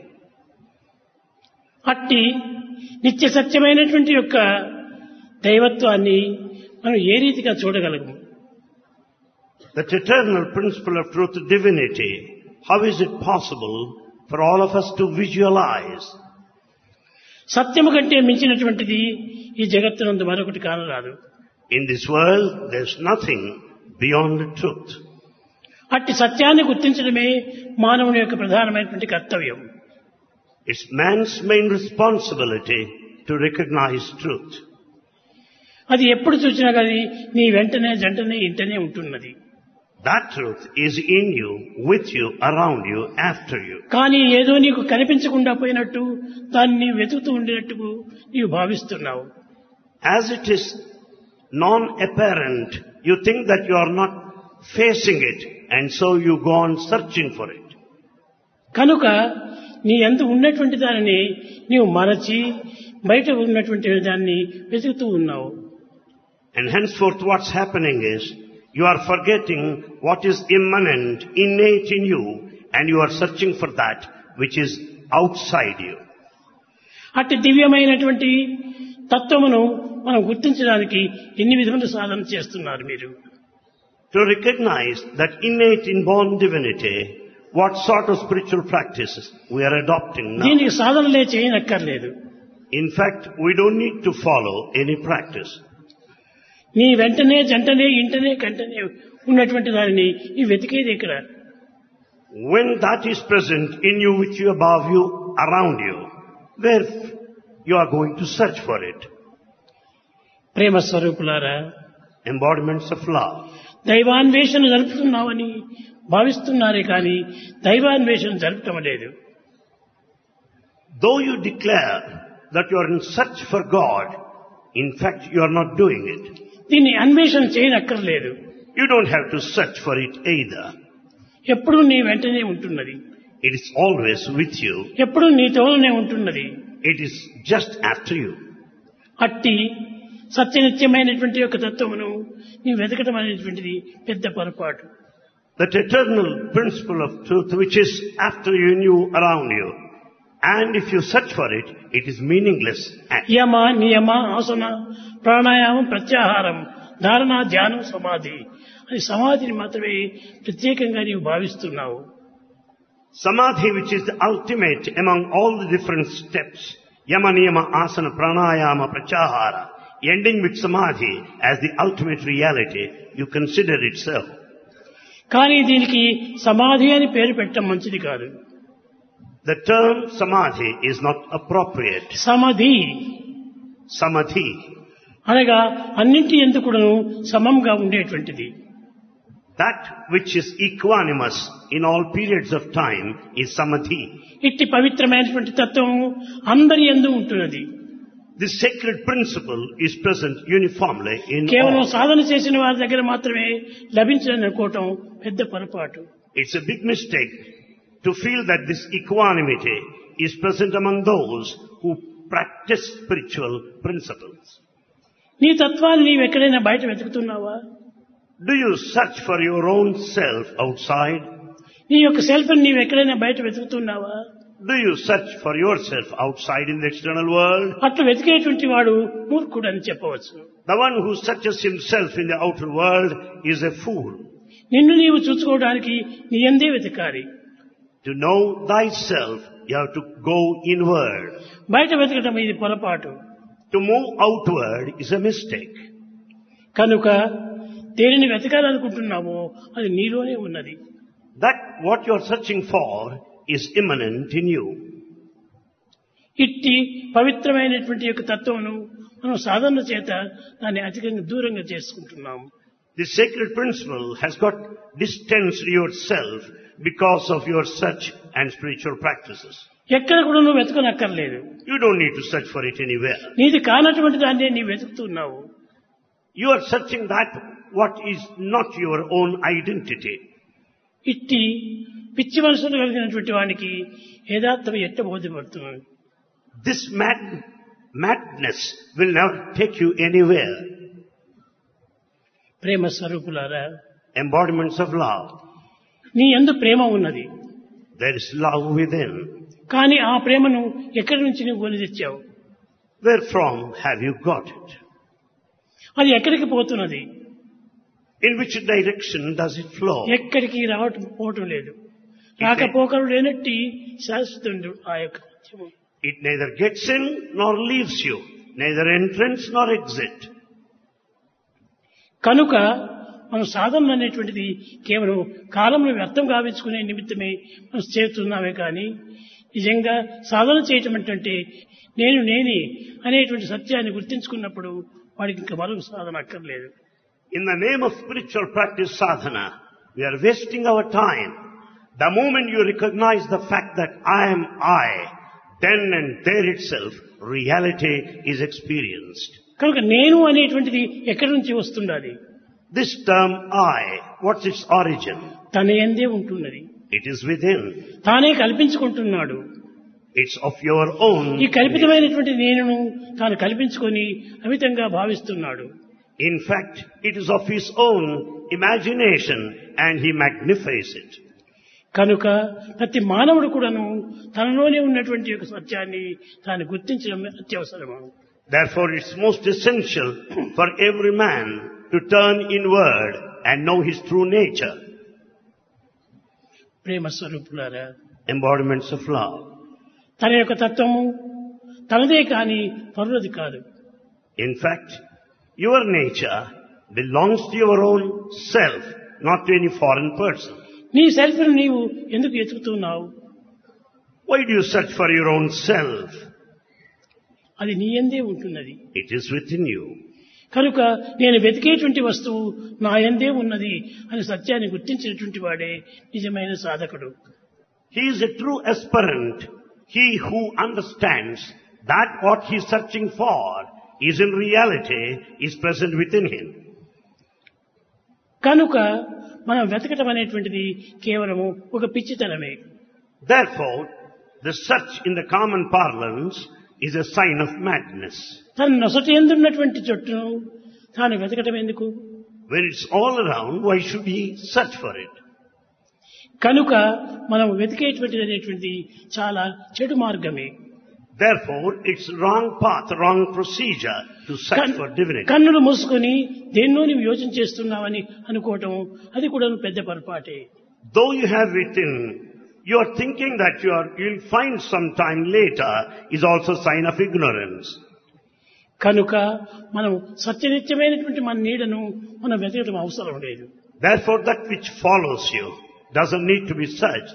అట్టి నిత్య సత్యమైనటువంటి యొక్క దైవత్వాన్ని మనం ఏ రీతిగా చూడగలము? That eternal principle of truth, divinity, how is it possible for all of us to visualize? సత్యము కంటే మించినటువంటిది ఈ జగత్తునందు మరొకటి కానరాదు. In this world, there's nothing beyond the truth. అట్టి సత్యాన్ని గుర్తించడమే మానవుని యొక్క ప్రధానమైనటువంటి కర్తవ్యం. It's man's main responsibility to recognize truth. అది ఎప్పుడు చూసినా కానీ నీ వెంటనే జంటనే ఇంటనే ఉంటున్నది. That truth is in you, with you, around you, after you. కానీ ఏదో నీకు కనిపించకుండా పోయినట్టు దాన్ని నీవు వెతుకుతూ ఉండేట్టు నీవు భావిస్తున్నావు. As it is non-apparent, you think that you are not facing it, and so you go on searching for it. కనుక నీ యందు ఉన్నటువంటి దానిని నీవు మరచి బయట ఉన్నటువంటి దాన్ని వెతుకుతూ ఉన్నావు. And henceforth what's happening is, you are forgetting what is immanent, innate in you, and you are searching for that which is outside you. అట్టి దివ్యమైనటువంటి తత్వమును మనం గుర్తించడానికి ఎన్ని విధముల సాధన చేస్తున్నారు మీరు? To recognize that innate inborn divinity, what sort of spiritual practices we are adopting now. దీనికి సాధనలే చేయనక్కర్లేదు. In fact, we don't need to follow any practice. నీ వెంటనే జంటనే ఇంటనే కంటనే ఉన్నటువంటి దానిని ఈ వెతికేది ఇక్కడ. When that is present in you, with you, above you, around you, where you are going to search for it. ప్రేమ స్వరూపులారా, Embodiments of love. దైవాన్వేషణ జరుపుతున్నామని భావిస్తున్నారే కానీ దైవాన్వేషణ జరపటం లేదు. Though you declare that you are in search for God, in fact you are not doing it. దీన్ని అన్వేషణ చేయనక్కర్లేదు. You don't have to search for it either. ఎప్పుడూ నీ వెంటనే ఉంటున్నది, It is always with you. ఎప్పుడూ నీతోనే ఉంటున్నది. It is just after you. అట్టి సత్యనిత్యమైనటువంటి యొక్క తత్వమును నీవు వెతకటం అనేటువంటిది పెద్ద పొరపాటు. That eternal principle of truth which is after you and you around you. And if you search for it, it is meaningless act. యమ నియమ ఆసన ప్రాణాయామం ప్రత్యాహారం ధారణ ధ్యానం సమాధి అని సమాధిని మాత్రమే ప్రత్యేకంగా నీవు భావిస్తున్నావు. Samadhi, which is the ultimate among all the different steps, yama niyama asana pranayama pratyahara, ending with samadhi as the ultimate reality, you consider itself. కానీ దీనికి సమాధి అని పేరు పెట్టడం మంచిది కాదు. The term samadhi is not appropriate. సమాధి Samadhi, అనగా అన్నింటి యందు కూడాను సమంగా ఉండేటువంటిది. that which is equanimous in all periods of time is samadhi. ఇట్టి పవిత్రమైనటువంటి తత్వం అందరి యందు ఉంటున్నది. This sacred principle is present uniformly in కేవలం all. సాధన చేసిన వారి దగ్గర మాత్రమే లభించదని అనుకోవటం పెద్ద పొరపాటు. It's a big mistake to feel that this equanimity is present among those who practice spiritual principles. నీ తత్వాన్ని నీవు ఎక్కడైనా బయట వెతుకుతున్నావా? Do you search for your own self outside? నీ యొక్క సెల్ఫ్ నీవు ఎక్కడైనా బయట వెతుకుతున్నావా? Do you search for yourself outside in the external world? అట్లా వెతికేటువంటి వాడు మూర్ఖుడు అని చెప్పవచ్చు. The one who searches himself in the outer world is a fool. నిన్ను నీవు చూసుకోవడానికి నీ యందే వెతకాలి. To know thyself, you have to go inward. బయట వెతకటం ఇది పొరపాటు. To move outward is a mistake. కనుక దేనిని వెతకాలనుకుంటున్నావో అది నీలోనే ఉన్నది. That what you are searching for is immanent in you. ఇట్టి పవిత్రమైనటువంటి యొక్క తత్వమును మనం సాధన చేత దాన్ని అధికంగా దూరంగా చేసుకుంటున్నాము. The sacred principle has got distanced yourself because of your search and spiritual practices. ఎక్కడ కూడా నువ్వు వెతకనక్కర్లేదు. You don't need to search for it anywhere. నీది కానటువంటి దాన్ని నీవు వెతుకుతున్నావు. You are searching that what is not your own identity. ఇట్టి పిచ్చి మనసులు కలిగినటువంటి వానికి యథార్థం ఎట్ట బోధపడుతున్నాడు. This madness will never take you anywhere. ప్రేమ స్వరూపులారా, Embodiments of love. నీ యందు ప్రేమ ఉన్నది. There is love within. కానీ ఆ ప్రేమను ఎక్కడి నుంచి నువ్వు కొని తెచ్చావు? Where from have you got it? అది ఎక్కడికి పోతున్నది? In which direction does it flow? ఎక్కడికి రావటం పోవటం లేదు. రాకపోకలు లేనట్టి శాశ్వతుడు ఆ యొక్క సత్యము. It neither gets in nor leaves you, neither entrance nor exit. కనుక మనం సాధన అనేటువంటిది కేవలం కాలంలో వ్యర్థం గావించుకునే నిమిత్తమే మనం చేస్తున్నామే కానీ నిజంగా సాధన చేయటం అంటే నేనే అనేటువంటి సత్యాన్ని గుర్తించుకున్నప్పుడు వాడికి ఇంకా మరొక సాధన అక్కర్లేదు. In the name of spiritual practice sadhana, we are wasting our time. The moment you recognize the fact that I am I, then and there itself reality is experienced. కనుక నేను అనేటువంటిది ఎక్కడి నుంచి వస్తుండాలి? This term I, what's its origin? తన యందే ఉంటున్నది. It is within. తానే కల్పించుకుంటున్నాడు. It's of your own. ఈ కల్పితమైనటువంటి నేనును తాను కల్పించుకొని అమితంగా భావిస్తున్నాడు. In fact, it is of his own imagination and he magnifies it. కనుక ప్రతి మానవుడు కూడాను తనలోనే ఉన్నటువంటి యొక్క సత్యాన్ని తాను గుర్తించడం అత్యవసరము. Therefore, it's most essential for every man to turn inward and know his true nature. ప్రేమ స్వరూపులారా, Embodiments of love. తన యొక్క తత్వము తనదే కాని పరులది కాదు. In fact, your nature belongs to your own self, not to any foreign person. నీ self నీవు ఎందుకు ఎతుకుతున్నావు? Why do you search for your own self? అది నీ యందే ఉంటున్నది. It is within you. కనుక నేను వెతికేటువంటి వస్తువు నా యందే ఉన్నది అని సత్యాన్ని గుర్తించినటువంటి వాడే నిజమైన సాధకుడు. He is a true aspirant. He who understands that what he is searching for is in reality is present within him. కనుక మనం వెతకటం అనేటువంటిది కేవలము ఒక పిచ్చితనమే. Therefore, the search in the common parlance is a sign of madness. తన నొసటి ఎందున్నటువంటి చెట్టును తాను వెతకటం ఎందుకు? When it's all around, why should he search for it? కనుక మనం వెతికేటువంటిది అనేటువంటిది చాలా చెడు మార్గమే. Therefore, it's wrong path, wrong procedure to search for divinity. కన్నులు మూసుకొని దేన్నో నీవు యోచన చేస్తున్నావని అనుకోవటం అది కూడా పెద్ద పొరపాటే. Though you have written, you are thinking that you'll find some time later is also sign of ignorance. కనుక మనం సత్యనిత్యమైనటువంటి మన నీడను మనం వెతకటం అవసరం లేదు. Therefore, that which follows you doesn't need to be searched.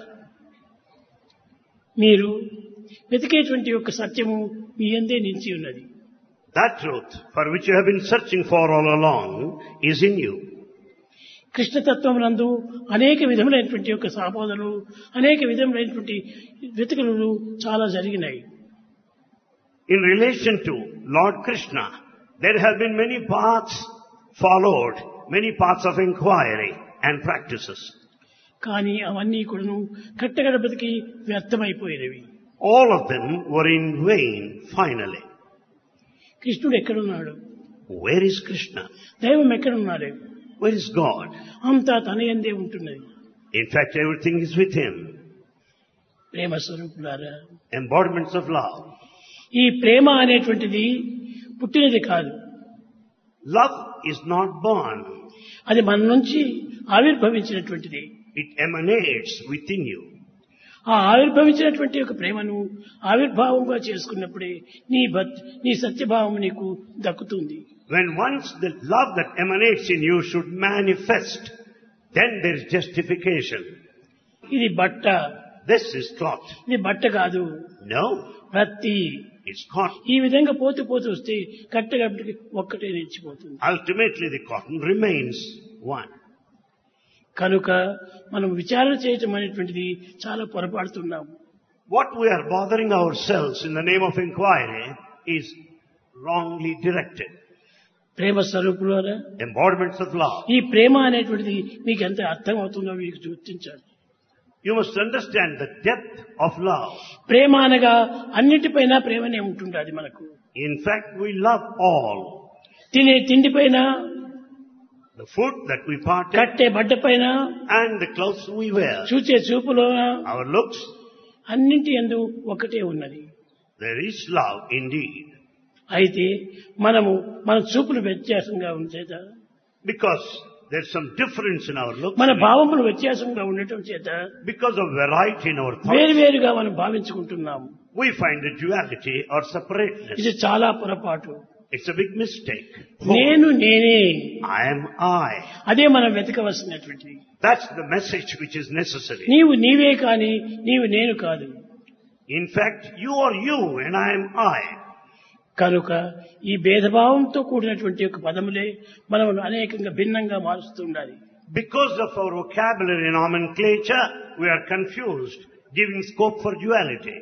మీరు వెతికేటువంటి యొక్క సత్యము మీ యందే నిలిచి ఉన్నది. That truth for which you have been searching for all along is in you. కృష్ణతత్వం నందు అనేక విధములైనటువంటి యొక్క సాధనలు, అనేక విధములైనటువంటి వెతుకులు చాలా జరిగినాయి. In relation to Lord Krishna, there have been many paths followed, many paths of inquiry and practices. కానీ అవన్నీ కూడాను కట్టగడపతికి వ్యర్థమైపోయినవి. All of them were in vain finally. కృష్ణుడు ఎక్కడున్నాడు? Where is Krishna? దైవం ఎక్కడున్నాడు? Where is God? అంతా తన యందే ఉంటున్నది. In fact, everything is with Him. ప్రేమ స్వరూపులారా, Embodiments of love. ఈ ప్రేమ అనేటువంటిది పుట్టినది కాదు. Love is not born. అది మన నుంచి ఆవిర్భవించినటువంటిది. It emanates within you. ఆ ఆవిర్భవించినటువంటి యొక్క ప్రేమను ఆవిర్భావంగా చేసుకున్నప్పుడే నీ సత్యభావం నీకు దక్కుతుంది. When once the love that emanates in you should manifest, then there is justification. ఇది బట్ట. This is cloth. ఇది బట్ట కాదు. No, ప్రతి it's cotton. ఈ విధంగా పోతూ పోతూ వస్తే కట్టగట్టుకి ఒక్కటే నిలిచిపోతుంది. Ultimately the cotton remains one. కనుక మనం విచారణ చేయటం అనేటువంటిది చాలా పొరపాడుతున్నాము. What we are bothering ourselves in the name of inquiry is wrongly directed. ప్రేమ స్వరూపులారా, Embodiments of love. ఈ ప్రేమ అనేటువంటిది మీకు ఎంత అర్థం అవుతుందో మీకు గుర్తించాలి. You must understand the depth of love. ప్రేమ అనగా అన్నిటిపైన ప్రేమనే ఉంటుండాలి మనకు. In fact, we love all. తినే తిండిపైన, The food that we partake కట్టే బట్ట పైన, and the clothes we wear. చూచే చూపులోన, Our looks, అన్నింటి యందు ఒకటే ఉన్నది. there is love indeed. అయితే మనము మన చూపులు వ్యత్యాసంగా చేత, Because there's some difference in our looks, మన భావములు వ్యత్యాసంగా ఉండటం చేత because of variety in our thoughts, వేరువేరుగా మనం భావించుకుంటున్నాము. we find a duality or separateness. ఇది చాలా పొరపాటు. It's a big mistake. నేను నేనే, I am I. అదే మనం వెతకవలసినటువంటిది. That's the message which is necessary. నీవు నీవే కాని నీవు నేను కాదు. In fact, you are you and I am I. కనుక ఈ భేదభావంతో కూడినటువంటి యొక్క పదములే మనం అనేకంగా భిన్నంగా మారుస్తూ ఉండాలి. Because of our vocabulary nomenclature, we are confused, giving scope for duality.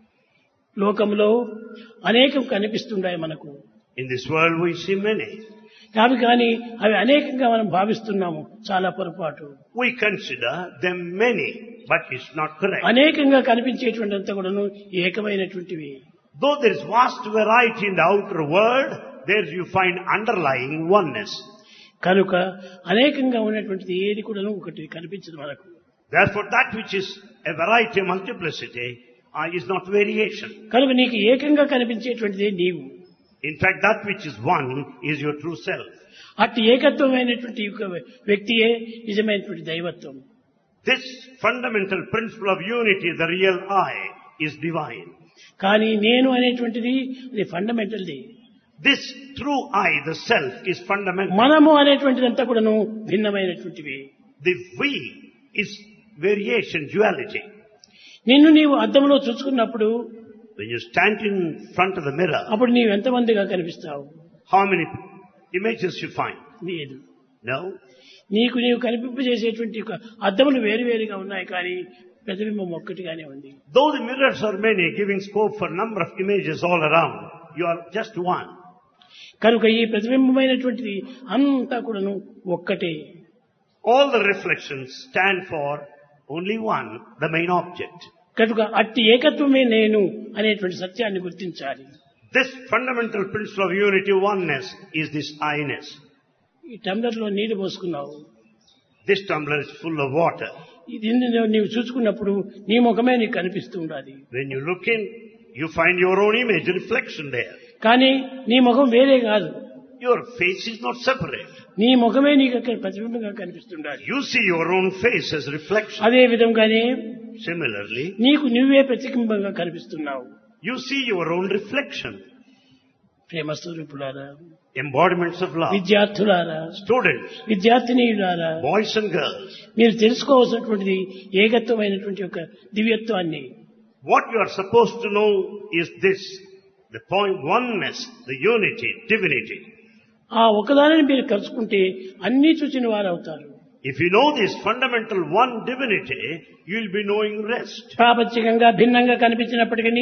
లోకంలో అనేకం కనిపిస్తున్నాయి మనకు. In this world we see many. కానీ అవి అనేకంగా మనం భావిస్తున్నాము, చాలా పొరపాటు. We consider them many, but it's not correct. అనేకంగా కనిపించేటువంటి అంతా కూడాను ఏకమైనటువంటివి. Though there is vast variety in the outer world, there you find underlying oneness. కనుక అనేకంగా ఉన్నటువంటిది ఏది కూడాను ఒకటి కనిపించదు మనకు. Therefore that which is a variety, multiplicity, is not variation. కనుక నీకు ఏకంగా కనిపించేటువంటిదే నీవు. In fact, that which is one is your true self. అట్టి ఏకత్వమైనటువంటి వ్యక్తియే నిజమైనటువంటి దైవత్వం. This fundamental principle of unity, the real I, is divine. కానీ నేను అనేటువంటిది ఇది ఫండమెంటల్ది. This true I, the self, is fundamental. మనము అనేటువంటిదంతా కూడాను భిన్నమైనటువంటివి. The we is variation, duality. నిన్ను నీవు అద్దంలో చూసుకున్నప్పుడు, When you stand in front of the mirror, అప్పుడు నీవు ఎంతమందిగా కనిపిస్తావు? how many images you find? లేదు. No? నీకు నీవు కనిపింపజేసేటువంటి అద్దములు వేరువేరుగా ఉన్నాయి, కానీ ప్రతిబింబం ఒక్కటిగానే ఉంది. Though the mirrors are many, giving scope for number of images all around, you are just one. కనుక ఈ ప్రతిబింబమైనటువంటిది అంతా కూడాను ఒక్కటే. All the reflections stand for only one, the main object. కనుక అట్టి ఏకత్వమే నేను అనేటువంటి సత్యాన్ని గుర్తించాలి. This fundamental principle of unity, oneness, is this I-ness. ఈ టంబ్లర్లో నీళ్లు పోసుకున్నావు, This tumbler is full of water. దీన్ని నీవు చూసుకున్నప్పుడు నీ ముఖమే నీకు కనిపిస్తూ ఉండాలి. When you look in, you find your own image, reflection there. కానీ నీ ముఖం వేరే కాదు, Your face is not separate. నీ ముఖమే నీకు అక్కడ ప్రతిబింబంగా కనిపిస్తుండాలి. You see your own face as reflection. అదే విధంగానే Similarly, నీకు నువ్వే ప్రతిబింబంగా కనిపిస్తున్నావు. you see your own reflection. ప్రేమ స్వరూపులారా, Embodiments of love. విద్యార్థులారా, Students, విద్యార్థినీయులారా, boys and girls, మీరు తెలుసుకోవాల్సినటువంటిది ఏకత్వమైనటువంటి ఒక దివ్యత్వాన్ని. what you are supposed to know is this, the point oneness, the unity, divinity. ఆ ఒకదానిని మీరు కలుసుకుంటే అన్నీ చూచిన వారు అవుతారు. If you know this fundamental one divinity, you will be knowing rest. ప్రాపంచికంగా భిన్నంగా కనిపించినప్పటికీ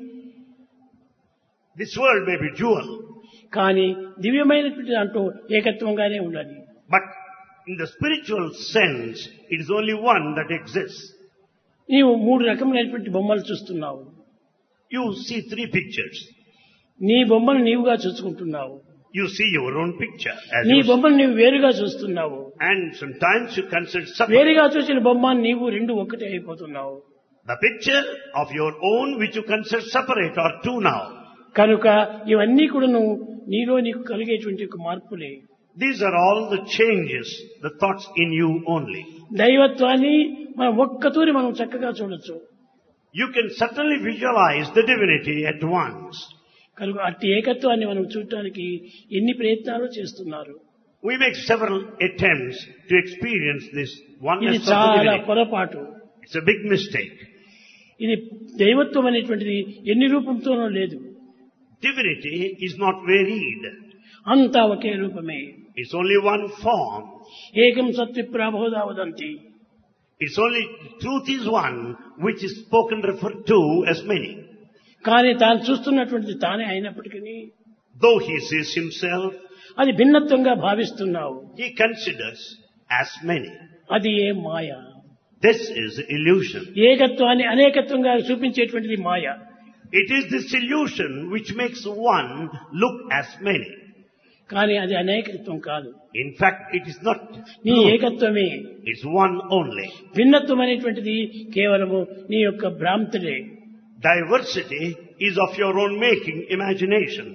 This world may be dual, కానీ దివ్యమైనటువంటి దాంట్లో ఏకత్వంగానే ఉండాలి. but in the spiritual sense, it is only one that exists. నీవు మూడు రకములైనటువంటి బొమ్మలు చూస్తున్నావు. You see three pictures. నీ బొమ్మను నీవుగా చూసుకుంటున్నావు, You see your own picture. As నీ you బొమ్మను నీవు వేరుగా చూస్తున్నావు. and sometimes you consider separate. వేరుగా చూసిన బొమ్మ నీవు రెండు ఒక్కటే అయిపోతున్నావు. The picture of your own which you consider separate are two now. కనుక ఇవన్నీ కూడా నీలో నీకు కలిగేటువంటి ఒక మార్పులే. These are all the changes, the thoughts in you only. దైవత్వాన్ని మనం ఒక్కతూరి మనం చక్కగా చూడొచ్చు. You can certainly visualize the divinity at once. కనుక అట్టి ఏకత్వాన్ని మనం చూడటానికి ఎన్ని ప్రయత్నాలు చేస్తున్నారు. We make several attempts to experience this ఇది oneness of the చాలా divinity. పొరపాటు. It's a big mistake. ఇది దైవత్వం అనేటువంటిది ఎన్ని రూపంతోనో లేదు. Divinity is not varied. అంతా ఒకే రూపమే. It's only one form. ఏకం సత్విప్రాబోధా వదంతి. It's only, truth is one, which is spoken, referred to as many. కానీ తాను చూస్తున్నటువంటిది తానే అయినప్పటికీ Though he sees himself, అది భిన్నత్వంగా భావిస్తున్నావు. he considers as many. అది ఏ మాయ. This is illusion. ఏకత్వాన్ని అనేకత్వంగా చూపించేటువంటిది మాయ. It is this illusion which makes one look as many. కానీ అది అనేకత్వం కాదు. In fact, it is not. నీ true. ఏకత్వమే. It's one only. భిన్నత్వం అనేటువంటిది కేవలము నీ యొక్క భ్రాంతులే. Diversity is of your own making, imagination.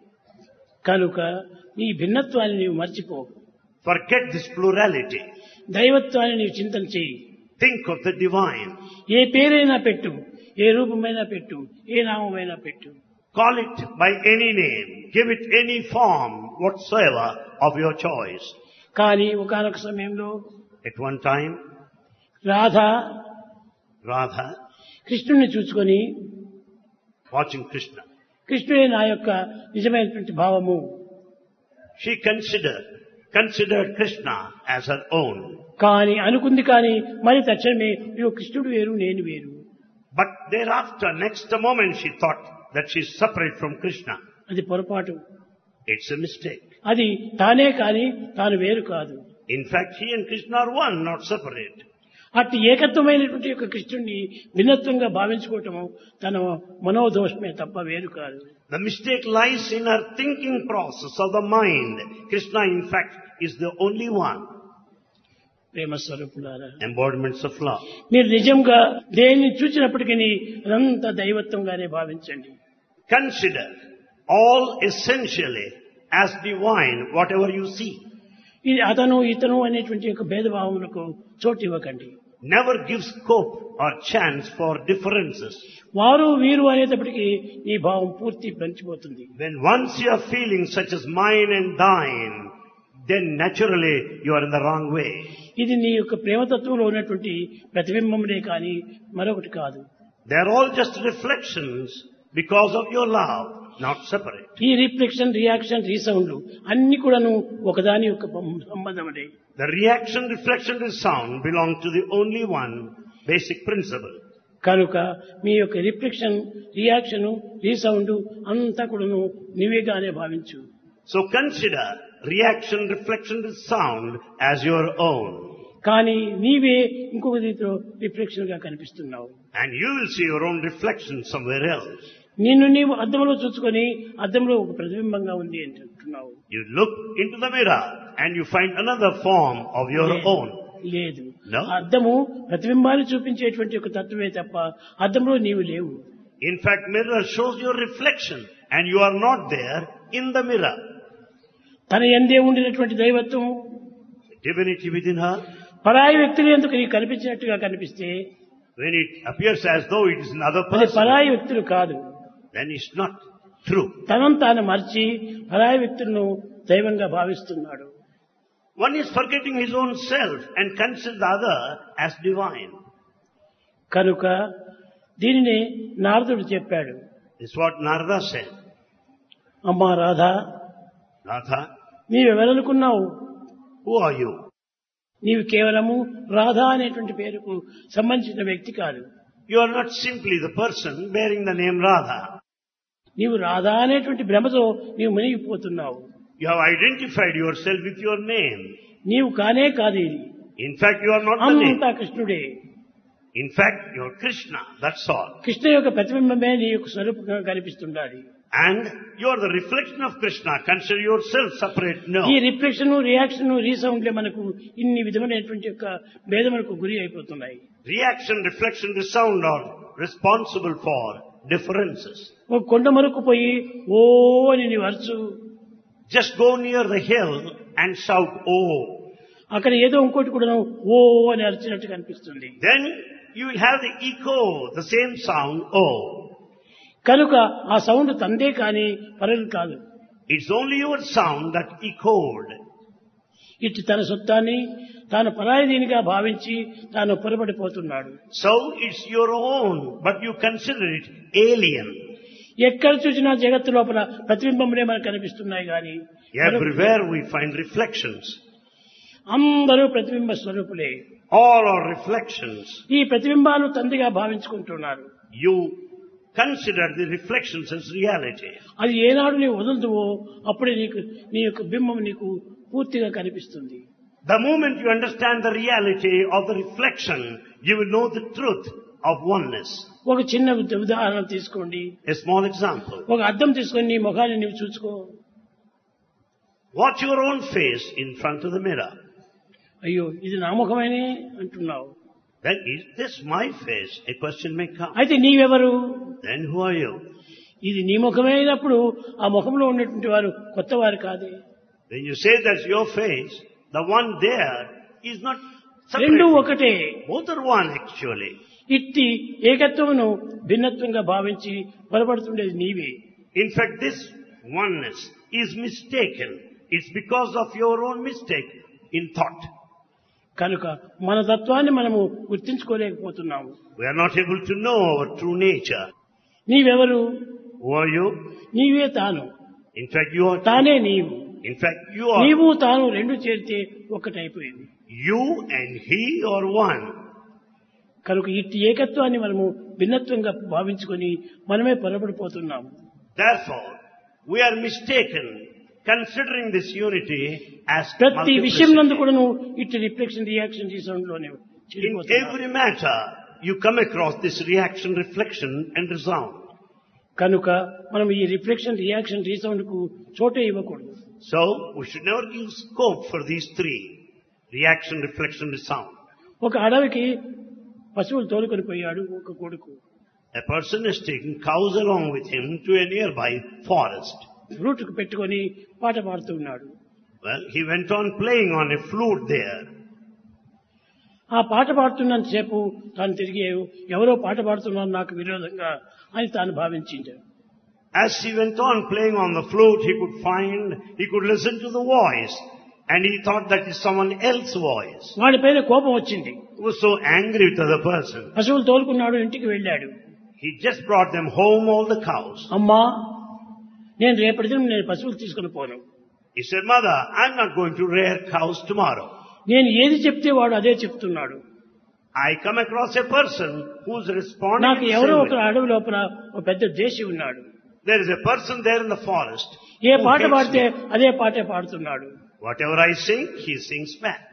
కనుక నీ భిన్నత్వాన్ని నీవు మర్చిపో. Forget this plurality. దైవత్వాన్ని నీవు చింతన చేయి. Think of the divine. ఏ పేరైనా పెట్టు, ఏ రూపమైనా పెట్టు, ఏ నామమైనా పెట్టు. Call it by any name. Give it any form whatsoever of your choice. కానీ ఒకానొక సమయంలో At one time, Radha Radha, కృష్ణుణ్ణి చూసుకొని watching Krishna, కృష్ణుడే నా యొక్క నిజమైనటువంటి భావము. she considered Krishna as her own. కానీ అనుకుంది, కానీ మరి తక్షణమే ఇదిగో కృష్ణుడు వేరు, నేను వేరు. But thereafter, next moment, she thought that she is separate from Krishna. అది పొరపాటు. It's a mistake. అది తానే కానీ తాను వేరు కాదు. In fact, she and Krishna are one, not separate. అట్టి ఏకత్వమైనటువంటి యొక్క కృష్ణుణ్ణి భిన్నత్వంగా భావించుకోవటము తన మనోదోషమే తప్ప వేరు కాదు. The mistake lies in her thinking process of the mind. Krishna, in fact, is the only one. ప్రేమ స్వరూపులారా, Embodiments of love. మీరు నిజంగా దేన్ని చూసినప్పటికీ అదంతా దైవత్వంగానే భావించండి. Consider all essentially as divine, whatever you see. ఇది అతను ఇతను అనేటువంటి యొక్క భేదభావములకు చోటు ఇవ్వకండి. Never give scope or chance for differences. వారు వీరు అనేటప్పటికీ నీ భావం పూర్తి పంచిపోతుంది. When once you are feeling such as mine and thine, then naturally you are in the wrong way. ఇది నీ యొక్క ప్రేమతత్వంలో ఉన్నటువంటి ప్రతిబింబములే కానీ మరొకటి కాదు. They are all just reflections because of your love, not separate. ఈ రిఫ్లెక్షన్, రియాక్షన్, రీసౌండ్ అన్ని కూడాను ఒకదాని యొక్క సంబంధములే. The reaction, reflection, and sound belong to the only one basic principle. కనుక మీ యొక్క రిఫ్లెక్షన్, రియాక్షన్, రీసౌండ్ అంతా కూడాను నీవేగానే భావించు. So consider reaction, reflection, and sound as your own. కానీ నీవే ఇంకొక రీతిలో రిఫ్లెక్షన్ గా కనిపిస్తున్నావు. And you will see your own reflection somewhere else. నిన్ను నీవు అద్దంలో చూసుకొని అద్దంలో ఒక ప్రతిబింబంగా ఉంది అని అంటున్నావు. You look into the mirror and you find another form of your own. లేదు, No? అద్దము ప్రతిబింబాన్ని చూపించేటువంటి ఒక తత్వమే తప్ప అద్దంలో నీవు లేవు. In fact, mirror shows your reflection and you are not there in the mirror. తన యందే ఉండినటువంటి దైవత్వం Divinity within her, పరాయి వ్యక్తులు ఎందుకు నీకు కనిపించినట్టుగా కనిపిస్తే when it appears as though it is another అది person, పరాయి వ్యక్తులు కాదు. then it's not true. తనను తాను మర్చి పరాయి వ్యక్తులను దైవంగా భావిస్తున్నాడు. One is forgetting his own self and considers the other as divine. కనుక దీనిని నారదుడు చెప్పాడు. This is what Narada said. అమ్మా Radha, Radha, నీవెవరనుకున్నావు? who are you? నీవు కేవలము రాధా అనేటువంటి పేరుకు సంబంధించిన వ్యక్తి కాదు. You are not simply the person bearing the name Radha. నీవు రాధా అనేటువంటి భ్రమతో నీవు మునిగిపోతున్నావు. You have identified yourself with your name. నీవు కానే కాదు ఇది. In fact, you are not the name. అంతా కృష్ణుడే. In fact, you are Krishna. That's all. Krishna యొక్క ప్రతిబింబమే నీ యొక్క స్వరూపంగా కనిపిస్తుండాలి. And you are the reflection of Krishna. Consider yourself separate. No. ఈ రిఫ్లెక్షన్, రియాక్షన్, రీసౌండ్లే మనకు ఇన్ని విధమైనటువంటి యొక్క భేదములకు గురి అయిపోతున్నాయి. Reaction, reflection, resound are responsible for differences. ఒక కొండ మరకు పోయి ఓ అని నీవు అరచు, Just go near the hill and shout, oh. అక్కడ ఏదో ఇంకోటి కూడా ఓ అని అరిచినట్టు కనిపిస్తుంది. Then you will have the echo, the same sound, oh. కనుక ఆ సౌండ్ తందే కానీ పరులు కాదు. It's only your sound that echoed. ఇటు తన సొత్తాన్ని తాను పరాయి దీనిగా భావించి తాను పొరపడిపోతున్నాడు. So it's your own, but you consider it alien. ఎక్కడ చూసినా జగత్తు లోపల ప్రతిబింబములే మనకు కనిపిస్తున్నాయి కానీ Everywhere we find reflections. అందరూ ప్రతిబింబ స్వరూపులే. All are reflections. ఈ ప్రతిబింబాలు తందిగా భావించుకుంటున్నారు. You consider the reflections as reality. అది ఏనాడు నీవు వదులుతువో అప్పుడే నీకు నీ యొక్క బింబం నీకు పూర్తిగా కనిపిస్తుంది. The moment you understand the reality of the reflection, you will know the truth of oneness. ఒక చిన్న ఉదాహరణ తీసుకోండి. A small example. ఒక అద్దం తీసుకొని నీ ముఖాన్ని నీవు చూసుకో. Watch your own face in front of the mirror. అయ్యో ఇది నా ముఖమేనే అంటున్నావు. Then is this my face? A question may come. అయితే నీవెవరు? Then who are you? ఇది నీ ముఖమే అయినప్పుడు ఆ ముఖంలో ఉన్నటువంటి వారు కొత్త వారు కాదే. When you say that's your face, the one there is not రెండు separate. ఒకటే. Both are one actually. ఇట్టి ఏకత్వమును భిన్నత్వంగా భావించి పొరపడుతుండేది నీవే. In fact, this oneness is mistaken. It's because of your own mistake in thought. కనుక మన తత్వాన్ని మనము గుర్తించుకోలేకపోతున్నాము. We are not able to know our true nature. నీవెవరు? Who are you? నీవే తాను, In fact, you are. తానే నీవు. In fact, you are. నీవు తాను రెండు చేరితే ఒక్కటైపోయింది. You and he are one. కనుక ఇట్టి ఏకత్వాన్ని మనము భిన్నత్వంగా భావించుకొని మనమే పొరపడిపోతున్నాము. Therefore, we are mistaken considering this unity as ప్రతి విషయం నందు multiplicity. కూడాను ఇట్టి రిఫ్లెక్షన్, రియాక్షన్, రీసౌండ్ లోనే In చెడిపోతున్నాము. every matter, you come across this reaction, reflection and resound. కనుక మనం ఈ రిఫ్లెక్షన్, రియాక్షన్, రీసౌండ్ కు చోటే ఇవ్వకూడదు. So, we should never give scope for these three. Reaction, reflection, resound. ఒక అడవికి పశువులు తోలుకొని పోయాడు ఒక కొడుకు. A person is taking cows along with him to a nearby forest. ఫ్లూట్కు పెట్టుకొని పాట పాడుతున్నాడు. Well, he went on playing on a flute there. ఆ పాట పాడుతున్నంతసేపు తాను తిరిగి ఎవరో పాట పాడుతున్నారు నాకు విరోధంగా అని తాను భావించాడు. As he went on playing on the flute, he could listen to the voice, and he thought that is someone else's voice. వాడిపైన కోపం వచ్చింది. He was so angry with the other person. పశువులు తోలుకున్నాడు, ఇంటికి వెళ్ళాడు. He just brought them home, all the cows. అమ్మా, నేను రేపటి దినం నేను పశువులు తీసుకుని పోను. He said, Mother, I'm not going to rear cows tomorrow. నేను ఏది చెప్తే వాడు అదే చెప్తున్నాడు. I come across a person who's responding నాకు in the ఎవరో same ఒక way. అడవి లోపల ఒక పెద్ద దేశీ ఉన్నాడు. There is a person there in the forest. A who పాట hates పాడితే me. అదే పాటే పాడుతున్నాడు. Whatever I sing, he sings back.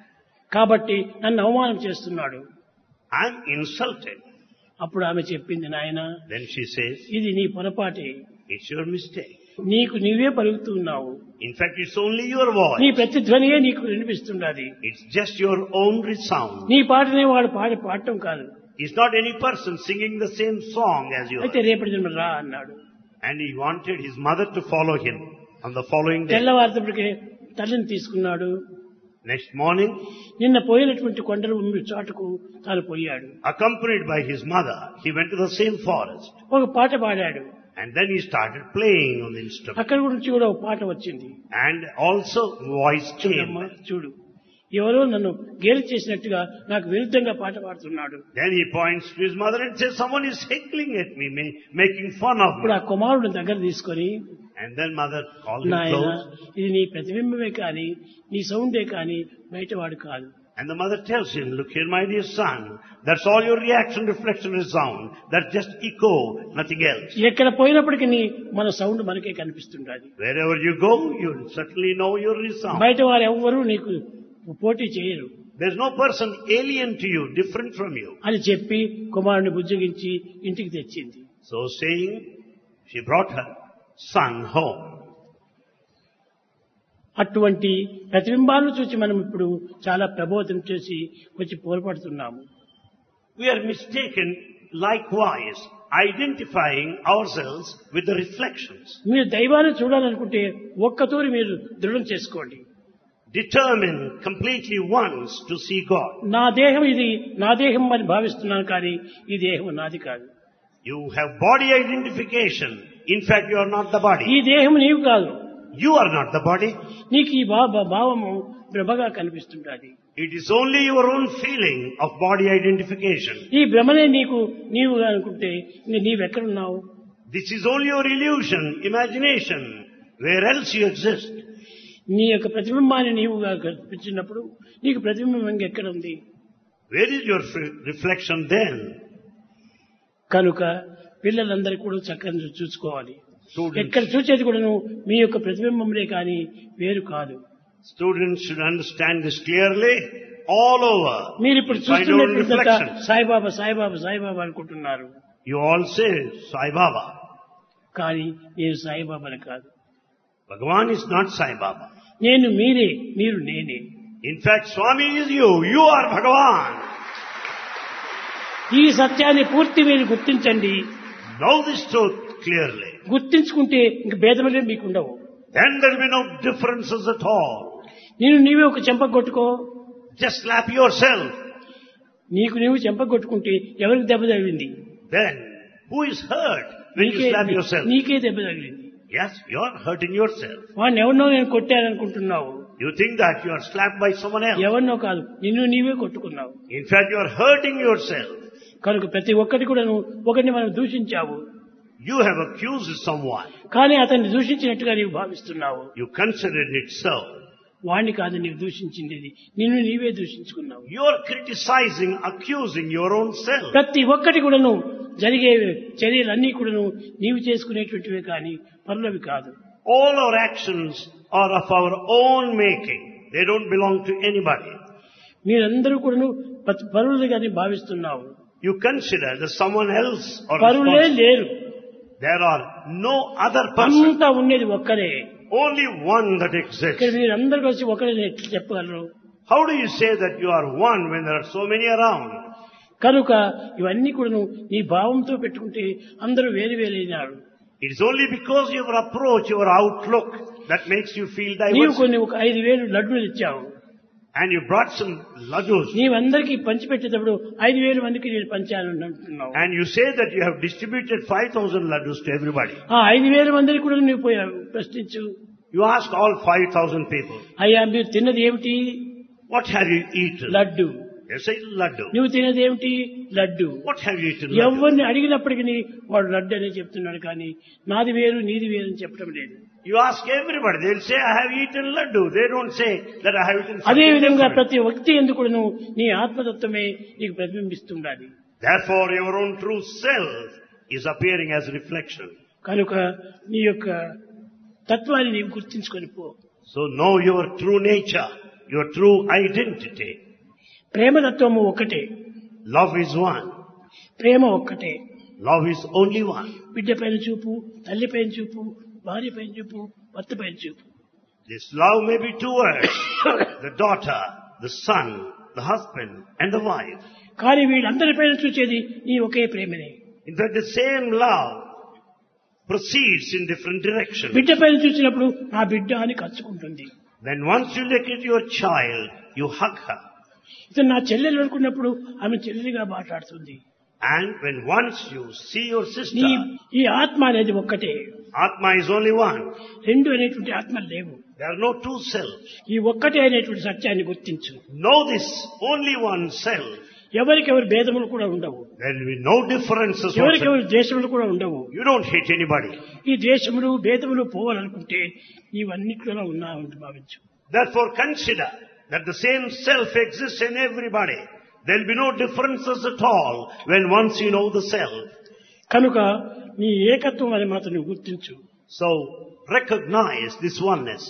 కాబట్టి నన్ను అవమానం చేస్తున్నాడు. I'm insulted. అప్పుడు ఆమె చెప్పింది, నాయన Then she says, ఇది నీ పొరపాటే, it's your mistake. నీకు నీవే పలుకుతున్నావు, In fact, it's only your నీ voice. ప్రతిధ్వనియే నీకు వినిపిస్తున్నది, It's just your own resound. నీ పాటనే వాడు పాడటం కాదు. It's not any person singing the same song as you అయితే are. రేపటి జన్మ రా అన్నాడు. And he wanted his mother to follow him on the following day. తెల్లవారితప్పటికే తల్లిని తీసుకున్నాడు. Next morning, నిన్న పోయినటువంటి కొండల చాటుకు తాను పోయాడు. accompanied by his mother, he went to the same forest. ఒక పాట పాడాడు. And then he started playing on the instrument. అక్కడి గురించి కూడా ఒక పాట వచ్చింది. And also voice చూడమ్మా, changed. చూడు, ఎవరో నన్ను గేలి చేసినట్టుగా నాకు విరుద్ధంగా పాట పాడుతున్నాడు. Then he points to his mother and says, someone is heckling at me, making fun of ఇప్పుడు me. ఆ కుమారుడు దగ్గర తీసుకొని, And then mother called him నాయన close. ఇది నీ ప్రతిబింబమే కానీ నీ సౌండే కానీ బయటవాడు కాదు. And the mother tells him, look here, my dear son, that's all your reaction, reflection, resound. That's just echo, nothing else. ఎక్కడ పోయినప్పటికీ మన సౌండ్ మనకే కనిపిస్తుండాలి. Wherever you go, you certainly know your resound. బయట వారు ఎవ్వరూ నీకు పోటీ చేయరు There's no person alien to you, different from you. అని చెప్పి కుమారుని బుజ్జగించి ఇంటికి తెచ్చింది. So saying, she brought her son home. అటువంటి ప్రతిబింబాలను చూసి మనం ఇప్పుడు చాలా ప్రభావితం చేసి వచ్చి పోరాడుతున్నాము. We are mistaken likewise, identifying ourselves with the reflections. మీరు దైవాన్ని చూడాలనుకుంటే ఒక్కతూరి మీరు దృఢం చేసుకోండి. Determine completely once to see God. నా దేహం ఇది నా దేహం అని భావిస్తున్నాను, కానీ ఈ దేహం నాది కాదు. You have body identification. In fact, you are not the ఈ body. దేహం నీవు కాదు. You are not the body. నీకు ఈ భావము భ్రమగా కనిపిస్తుంటుంది. It is only your own feeling of body identification. ఈ భ్రమనే నీవు అనుకుంటే నీవెక్కడున్నావు? This is only your illusion, imagination. Where else you exist? నీ యొక్క ప్రతిబింబాన్ని నీవుగా కల్పించినప్పుడు నీకు ప్రతిబింబం ఎక్కడ ఉంది? Where is your reflection then? కనుక పిల్లలందరూ కూడా చక్కగా చూసుకోవాలి. Students, ఎక్కడ చూసేది కూడా మీ యొక్క ప్రతిబింబములే కానీ వేరు కాదు. students should understand this clearly. All over, మీరు ఇప్పుడు you find your own చూస్తున్నట్టు reflections. సాయిబాబా సాయిబాబా సాయిబాబా అనుకుంటున్నారు, You all say Sai Baba. కానీ నేను సాయిబాబాని కాదు. Bhagavan is not Sai Baba. నేను మీరే, మీరు నేనే. In fact, Swami is you. You are Bhagavan. ఈ సత్యాన్ని పూర్తి మీరు గుర్తించండి. Know this truth clearly. గుర్తించుకుంటే ఇంక భేదములే మీకు ఉండవు. Then there will be no differences at all. నీవే ఒక చెంప కొట్టుకో. Just slap yourself. నీవు చెంప కొట్టుకుంటే ఎవరికి దెబ్బ తగిలింది? Then, who is hurt when you slap yourself? నీకే దెబ్బ తగిలింది. Yes, you are hurting yourself. వాడిని ఎవరినో నేను కొట్టాననుకుంటున్నావు. You think that you are slapped by someone else. ఎవరినో కాదు, నీవే కొట్టుకున్నావు. In fact, you are hurting yourself. కనుక ప్రతి ఒక్కటి కూడా ఒకరిని మనం దూషించావు. You have accused someone. కానీ అతన్ని దూషించినట్టుగా నీవు భావిస్తున్నావు. You considered it so. వాణ్ణి కాదు నీవు దూషించింది, నీవే దూషించుకున్నావు. You are criticizing, accusing your own self. ప్రతి ఒక్కటి కూడాను జరిగే చర్యలన్నీ కూడాను నీవు చేసుకునేటువంటివే కానీ పరులవి కాదు. All our actions are of our own making. They don't belong to anybody. మీరందరూ కూడాను పరులుగానే భావిస్తున్నావు. You consider that someone else or పరులే లేరు. there are no other person. అంతా ఉండేది ఒక్కరే. Only one that ఇక్కడ exists. మీరందరూ కలిసి ఒకరిని ఎట్లా చెప్పగలరు? How do you say that you are one when there are so many around? కనుక ఇవన్నీ కూడాను నీ భావంతో పెట్టుకుంటే అందరూ వేరు వేరైనారు. It is only because your approach, your outlook, that makes you feel నీవు diverse. కొన్ని ఒక 5,000 లడ్డూలు ఇచ్చావు. And you brought some laddus. నీవందరికీ పంచిపెట్టేటప్పుడు 5,000 మందికి నేను పంచాను అంటున్నావు. And you say that you have distributed 5,000 laddus to everybody. ఆ 5,000 మందికి కూడా నువ్వు పోయావు ప్రశ్నించు. You ask all 5,000 people, అయ్యా మీరు తిన్నది ఏమిటి? what have you eaten? Laddu. They say laddu. నువ్వు తినేది ఏమిటి? Laddu. What have you eaten? Laddu. ఎవరిని అడిగినప్పటికీ వాడు లడ్డు అనే చెప్తున్నాడు, కానీ నాది వేరు నీది వేరు అని చెప్పడం లేదు. You ask everybody, they'll say, I have eaten laddu. They don't say that I have eaten అదే something విధంగా different. ప్రతి వ్యక్తి ఎందుకు నీ ఆత్మతత్వమే నీకు ప్రతిబింబిస్తుండాలి. Therefore, your own true self is appearing as reflection. కనుక నీ యొక్క తత్వాన్ని నీవు గుర్తించుకొని పో. So know your true nature, your true identity. ప్రేమతత్వము ఒక్కటే, Love is one. ప్రేమ ఒక్కటే. Love is only one. బిడ్డ పైన చూపు, తల్లి పైన చూపు, భార్య పైన చూపు, భర్త పైన చూపు. This love may be towards the daughter, the son, the husband and the wife. కానీ వీళ్ళందరి పైన చూసేది నీ ఒకే ప్రేమనే. In fact, the same love proceeds in different directions. బిడ్డ పైన చూసినప్పుడు నా బిడ్డ అని కలుసుకుంటుంది. When once you look at your child, you hug her. ఇతను నా చెల్లెలు అనుకున్నప్పుడు ఆమె చెల్లెలిగా మాట్లాడుతుంది. And when once you see your sister, ఈ ఆత్మ అనేది ఒక్కటే. Atma is only one. రెండు అనేటువంటి ఆత్మలు లేవు. There are no two selves. ఈ ఒక్కటే అనేటువంటి సత్యాన్ని గుర్తించు. Know this only one self. ఎవరికెవరి భేదములు కూడా ఉండవు. There will be no differences whatsoever. ఎవరికెవరి ద్వేషములు కూడా ఉండవు. You don't hate anybody. ఈ ద్వేషములు భేదములు పోవాలనుకుంటే నీవన్నిటిలో ఉన్నావని భావించు. Therefore consider that the same self exists in everybody. There will be no differences at all when once you know the self. కనుక నీ ఏకత్వం అని మాత్రం నువ్వు గుర్తించు. So recognize this oneness.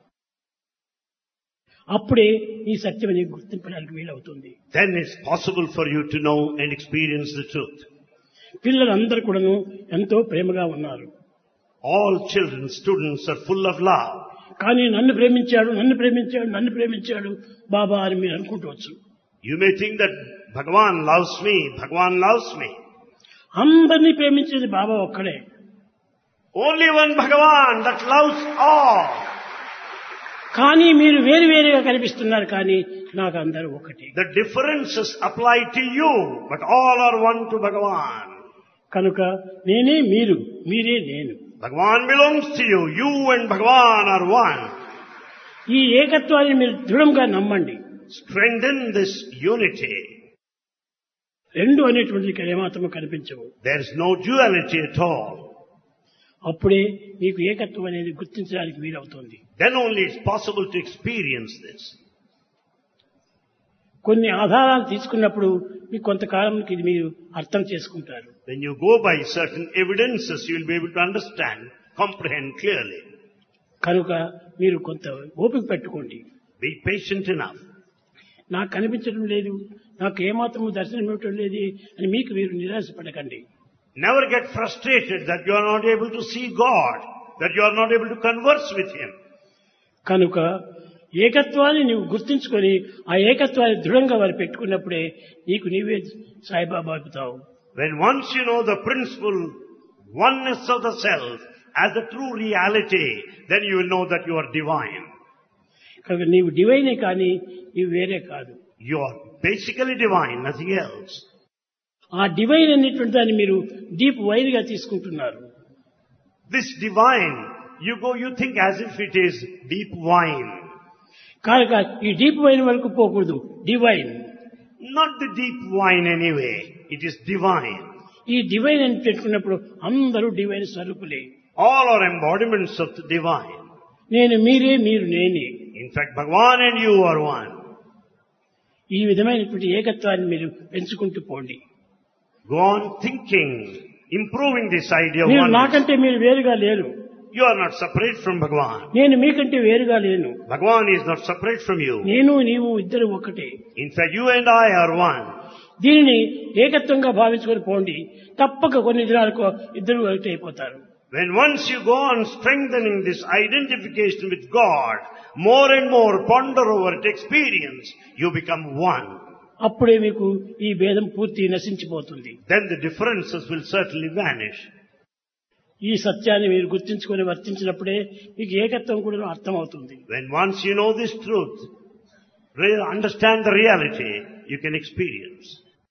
అప్పుడే ఈ సత్యం నీకు గుర్తింపడానికి వీలవుతుంది. Then it's possible for you to know and experience the truth. పిల్లలందరూ కూడాను ఎంతో ప్రేమగా ఉన్నారు. All children, students are full of love. కానీ నన్ను ప్రేమించాడు, నన్ను ప్రేమించాడు, నన్ను ప్రేమించాడు బాబా అని మీరు అనుకుంటవచ్చు. You may think that Bhagavan loves me, Bhagavan loves me. అందరినీ ప్రేమించేది బాబా ఒక్కడే. Only one Bhagavan that loves all. కానీ మీరు వేరు వేరుగా కనిపిస్తున్నారు, కానీ నాకు అందరూ ఒకటి. The differences apply to you, but all are one to Bhagavan. కనుక నేనే మీరు, మీరే నేను. Bhagavan belongs to you. You and Bhagavan are one. ఈ ఏకత్వాన్ని మీరు దృఢంగా నమ్మండి. Strengthen this unity. రెండు అనేటువంటిది ఇక్కడ ఏమాత్రమూ కనిపించవు. There is no duality at all. అప్పుడే మీకు ఏకత్వం అనేది గుర్తించడానికి వీలవుతుంది. Then only it's possible to experience this. కొన్ని ఆధారాలు తీసుకున్నప్పుడు మీకు కొంతకాలంకి ఇది మీరు అర్థం చేసుకుంటారు. When you go by certain evidences, you will be able to understand, comprehend clearly. కనుక మీరు కొంత ఓపిక పెట్టుకోండి. Be patient enough. నాకు కనిపించడం లేదు, నాకు ఏమాత్రము దర్శనం ఇవ్వటం లేదు అని మీకు మీరు నిరాశపడకండి. Never get frustrated that you are not able to see God, that you are not able to converse with Him. కనుక ఏకత్వాన్ని నువ్వు గుర్తించుకొని ఆ ఏకత్వాన్ని దృఢంగా వారు పెట్టుకున్నప్పుడే నీకు నీవే సాయిబాబా అవుతావు. When once you know the principle, oneness of the self as the true reality, then you will know that you are divine. కనుక నీవు డివైనే కానీ నీవు వేరే కాదు. You are basically divine, nothing else. ఆ డివైన్ అనేటువంటి దాన్ని మీరు డీప్ వైన్ గా తీసుకుంటున్నారు. This divine, you think as if it is deep wine. కనుక ఈ డీప్ వైన్ వరకు పోకూడదు, divine. Not the deep wine anyway, it is divine. ఈ డివైన్ అని పెట్టుకున్నప్పుడు అందరూ డివైన్ స్వరూపులే. All are embodiments of the divine. నేను మీరే, మీరు నేనే. In fact, Bhagavan and you are one. ఈ విధమైనటువంటి ఏకత్వాన్ని మీరు పెంచుకుంటూ పోండి. Go on thinking, improving this idea of మీరు oneness. నాకంటే మీరు వేరుగా లేరు. You are not separate from Bhagavan. నేను మీకంటే వేరుగా లేను. Bhagavan is not separate from you. నేను నీవు ఇద్దరు ఒకటే. In fact, you and I are one. దీనిని ఏకత్వంగా భావించుకొని పోండి. తప్పక కొన్ని దినాలకు ఇద్దరు ఒకటి అయిపోతారు. When once you go on strengthening this identification with God, more and more ponder over it, experience, you become one. అప్పుడే మీకు ఈ భేదం పూర్తి నశించిపోతుంది. Then the differences will certainly vanish. ఈ సత్యాన్ని మీరు గుర్తించుకొని వర్తించినప్పుడే మీకు ఏకత్వం కూడా అర్థమవుతుంది. When once you know this truth, understand the reality, you can experience.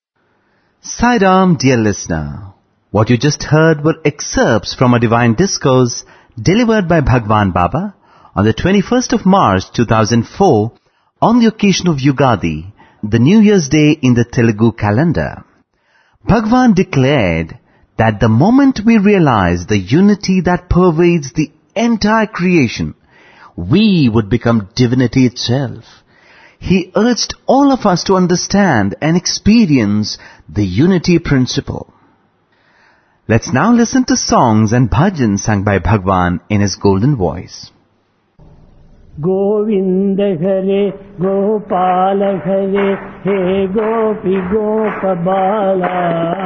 Sai Ram, dear listener, what you just heard were excerpts from a divine discourse delivered by Bhagwan Baba on the 21st of March 2004 on the occasion of Yugadi, the New Year's Day in the Telugu calendar. Bhagwan declared that the moment we realize the unity that pervades the entire creation, we would become divinity itself. He urged all of us to understand and experience the unity principle. Let's now listen to songs and bhajans sung by Bhagwan in his golden voice. Govind हरे गोपाल हरे हे गोपी गोप बाला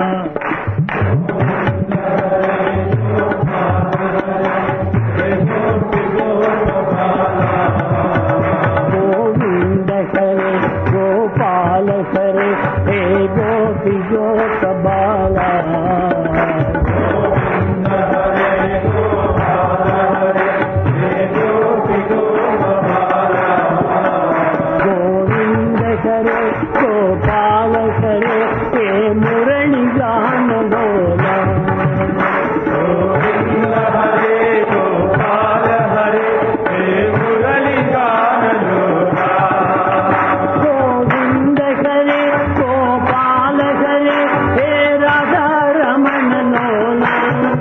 गोविंद हरे गोपाल हरे हे गोपी गोप बाला गोपाल करे हे मुरली गान बोला गोविंद हरे गोपाल हरे हे मुरली गान बोला गोविंद करे गोपाल करे हे राधा रमन लोला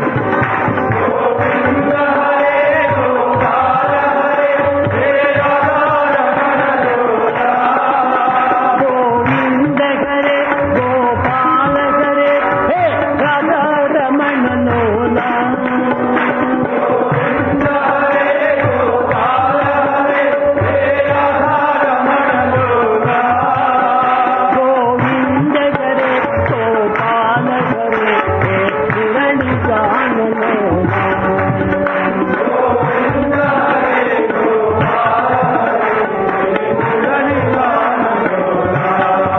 गोविंद हरे गोपाल हरे हे राधा रमन लोला गोविंद करे गोपाल करे हे राधा रमन लोला गोविंद हरे गोपाल हरे हे राधा रमन लोला गोविंद करे गोपाल करे हे मुरली गान लोला गोविंद हरे गोपाल हरे मुरली गान लोला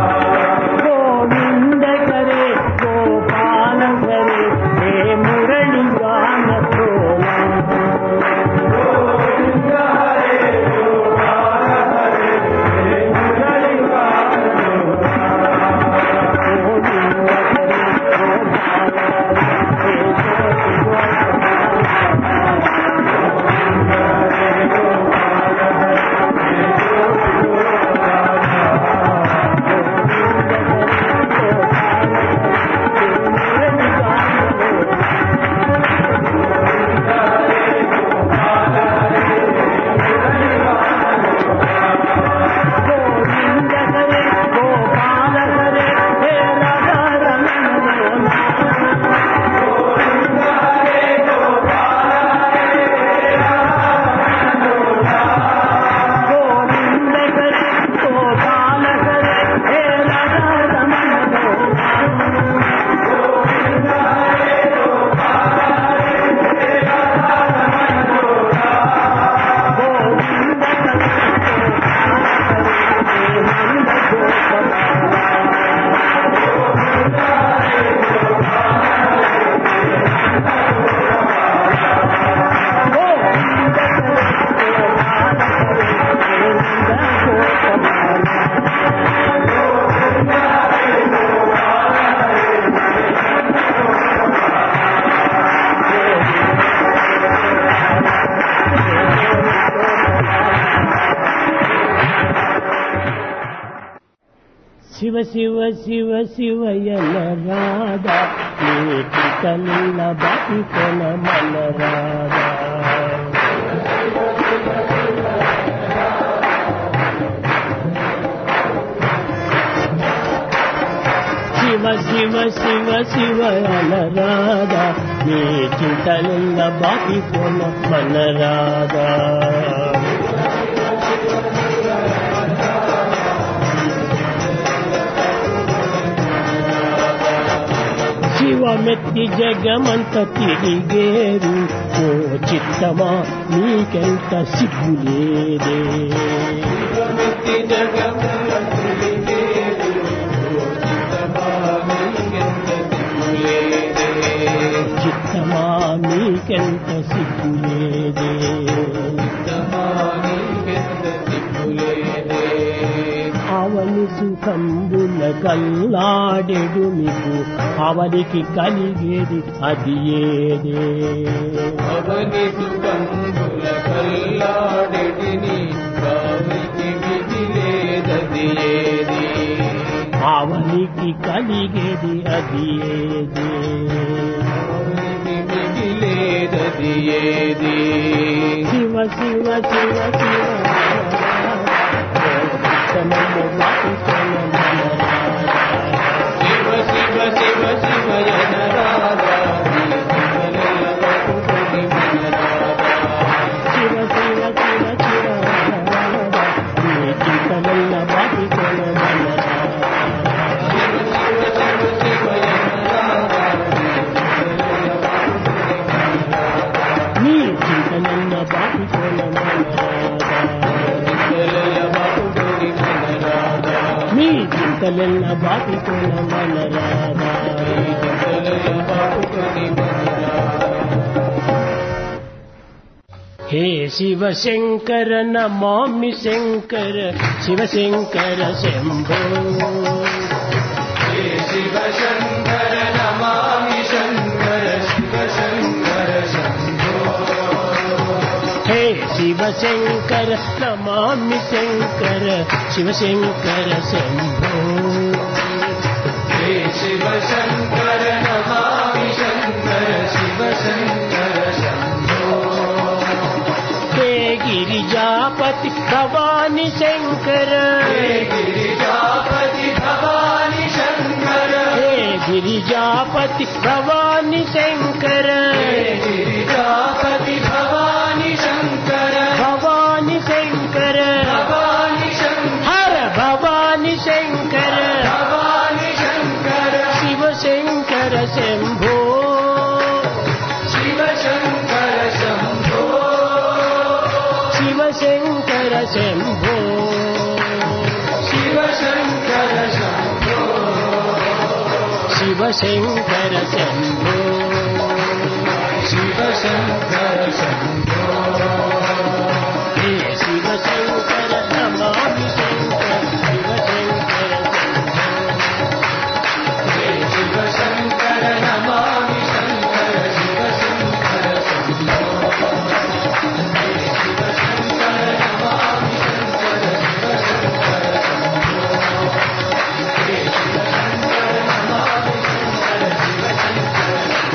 गोविंद करे गोपाल करे हे मुरली गान लोला गोविंद हरे गोपाल हरे हे मुरली गान लोला गोविंद करे गोपाल हरे हे गोविंद करे गोपाल करे हे राधा रमन लोला गोविंद हरे गोपाल हरे हे राधा रमन लोला गोविंद करे गोपाल करे हे राधा रमन लोला गोविंद हरे गोपाल हरे हे राधा रमन लोला गोविंद करे शिव शिव शिव शिवयन राधा नीति कलिल बाकी कोन मन राधा शिव शिव शिव शिवयन राधा नीति कलिल बाकी कोन मन राधा శివమెత్తి జగమంత తిరిగేరు ఓ చిత్తమా నీకెంత సిగ్గులేదే శివమెత్తి జగమంత తిరిగేరు ఓ చిత్తమా నీకెంత సిగ్గులేదే చిత్తమా నీకెంత సిగ్గులేదే చిత్తమా నీకెంత సిగ్గులేదే అవని సుఖంబుల కల్లాడెడు మీకు అవనికి కలిగేది అది ఏదే అవని సుఖంబుల కల్లాడెడిని కావికి మిగిలేదది ఏది అవనికి కలిగేది అది ఏది అవనికి మిగిలేదది ఏది శివ శివ శివ శివ शिव शिव शिव शिवयन राधा शिव शिव शिव शिव చింతలెల్ల బాపుకొన మనరాదా హే శివ శంకర నమామి శంకర శివ శంకర శంభో హే శివ శంకర నమామి శంకర శివ శంకర శంభో హే శివ శంకర నమామి శంకర శివ శంకర శంభో హే శివ శంకర నమామి శంకర శివ శంకర శంభో హే గిరిజాపతి భవాని శంకర హే గిరిజాపతి భవాని శంకర హే గిరిజాపతి భవాని శంకర హే గిరిజాపతి భవాని శంకర భవాని శంకర భవాని శంకర హర భవాని శంకర భవాని శంకర శివ శంకర శంభో శివ శంకర శంభో శివ శంకర శంభో శివ శంకర శంభో శివ శంకర శంభో శివ శంకర శంభో హే శివ శంకర నమామి శంకర శివ శంకర శంభో హే శివ శంకర నమామి శంకర శివ శంకర శంభో హే శివ శంకర నమామి శంకర శివ శంకర శంభో హే శివ శంకర నమామి శంకర శివ శంకర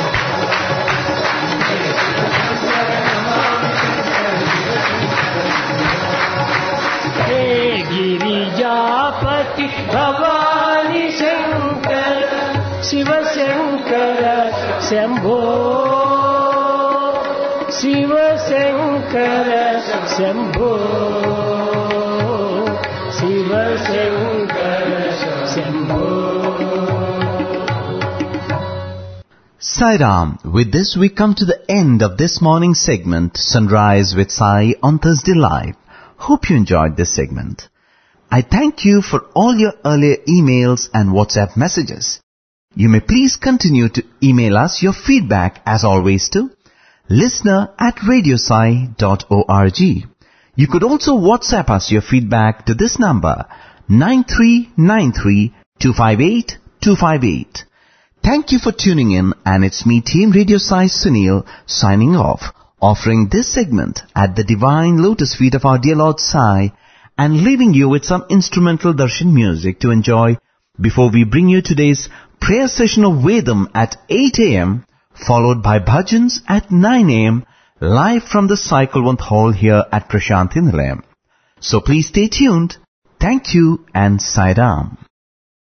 హే Girijapathi Bhavani Shankara Shiva Shankara Shambho Shiva Shankara Shambho Shiva Shankara Shambho. Sai Ram, with this we come to the end of this morning's segment, Sunrise with Sai on Thursday Live. Hope you enjoyed this segment. I thank you for all your earlier emails and WhatsApp messages. You may please continue to email us your feedback as always to listener@radiosai.org. You could also WhatsApp us your feedback to this number 9393-258-258. Thank you for tuning in, and it's me, Team Radio Sai Sunil, signing off, offering this segment at the divine lotus feet of our dear Lord Sai, and leaving you with some instrumental darshan music to enjoy before we bring you today's prayer session of Vedam at 8 a.m., followed by bhajans at 9 a.m., live from the Cyclevant Hall here at Prashanthi Nilayam. So please stay tuned. Thank you and Sai Ram.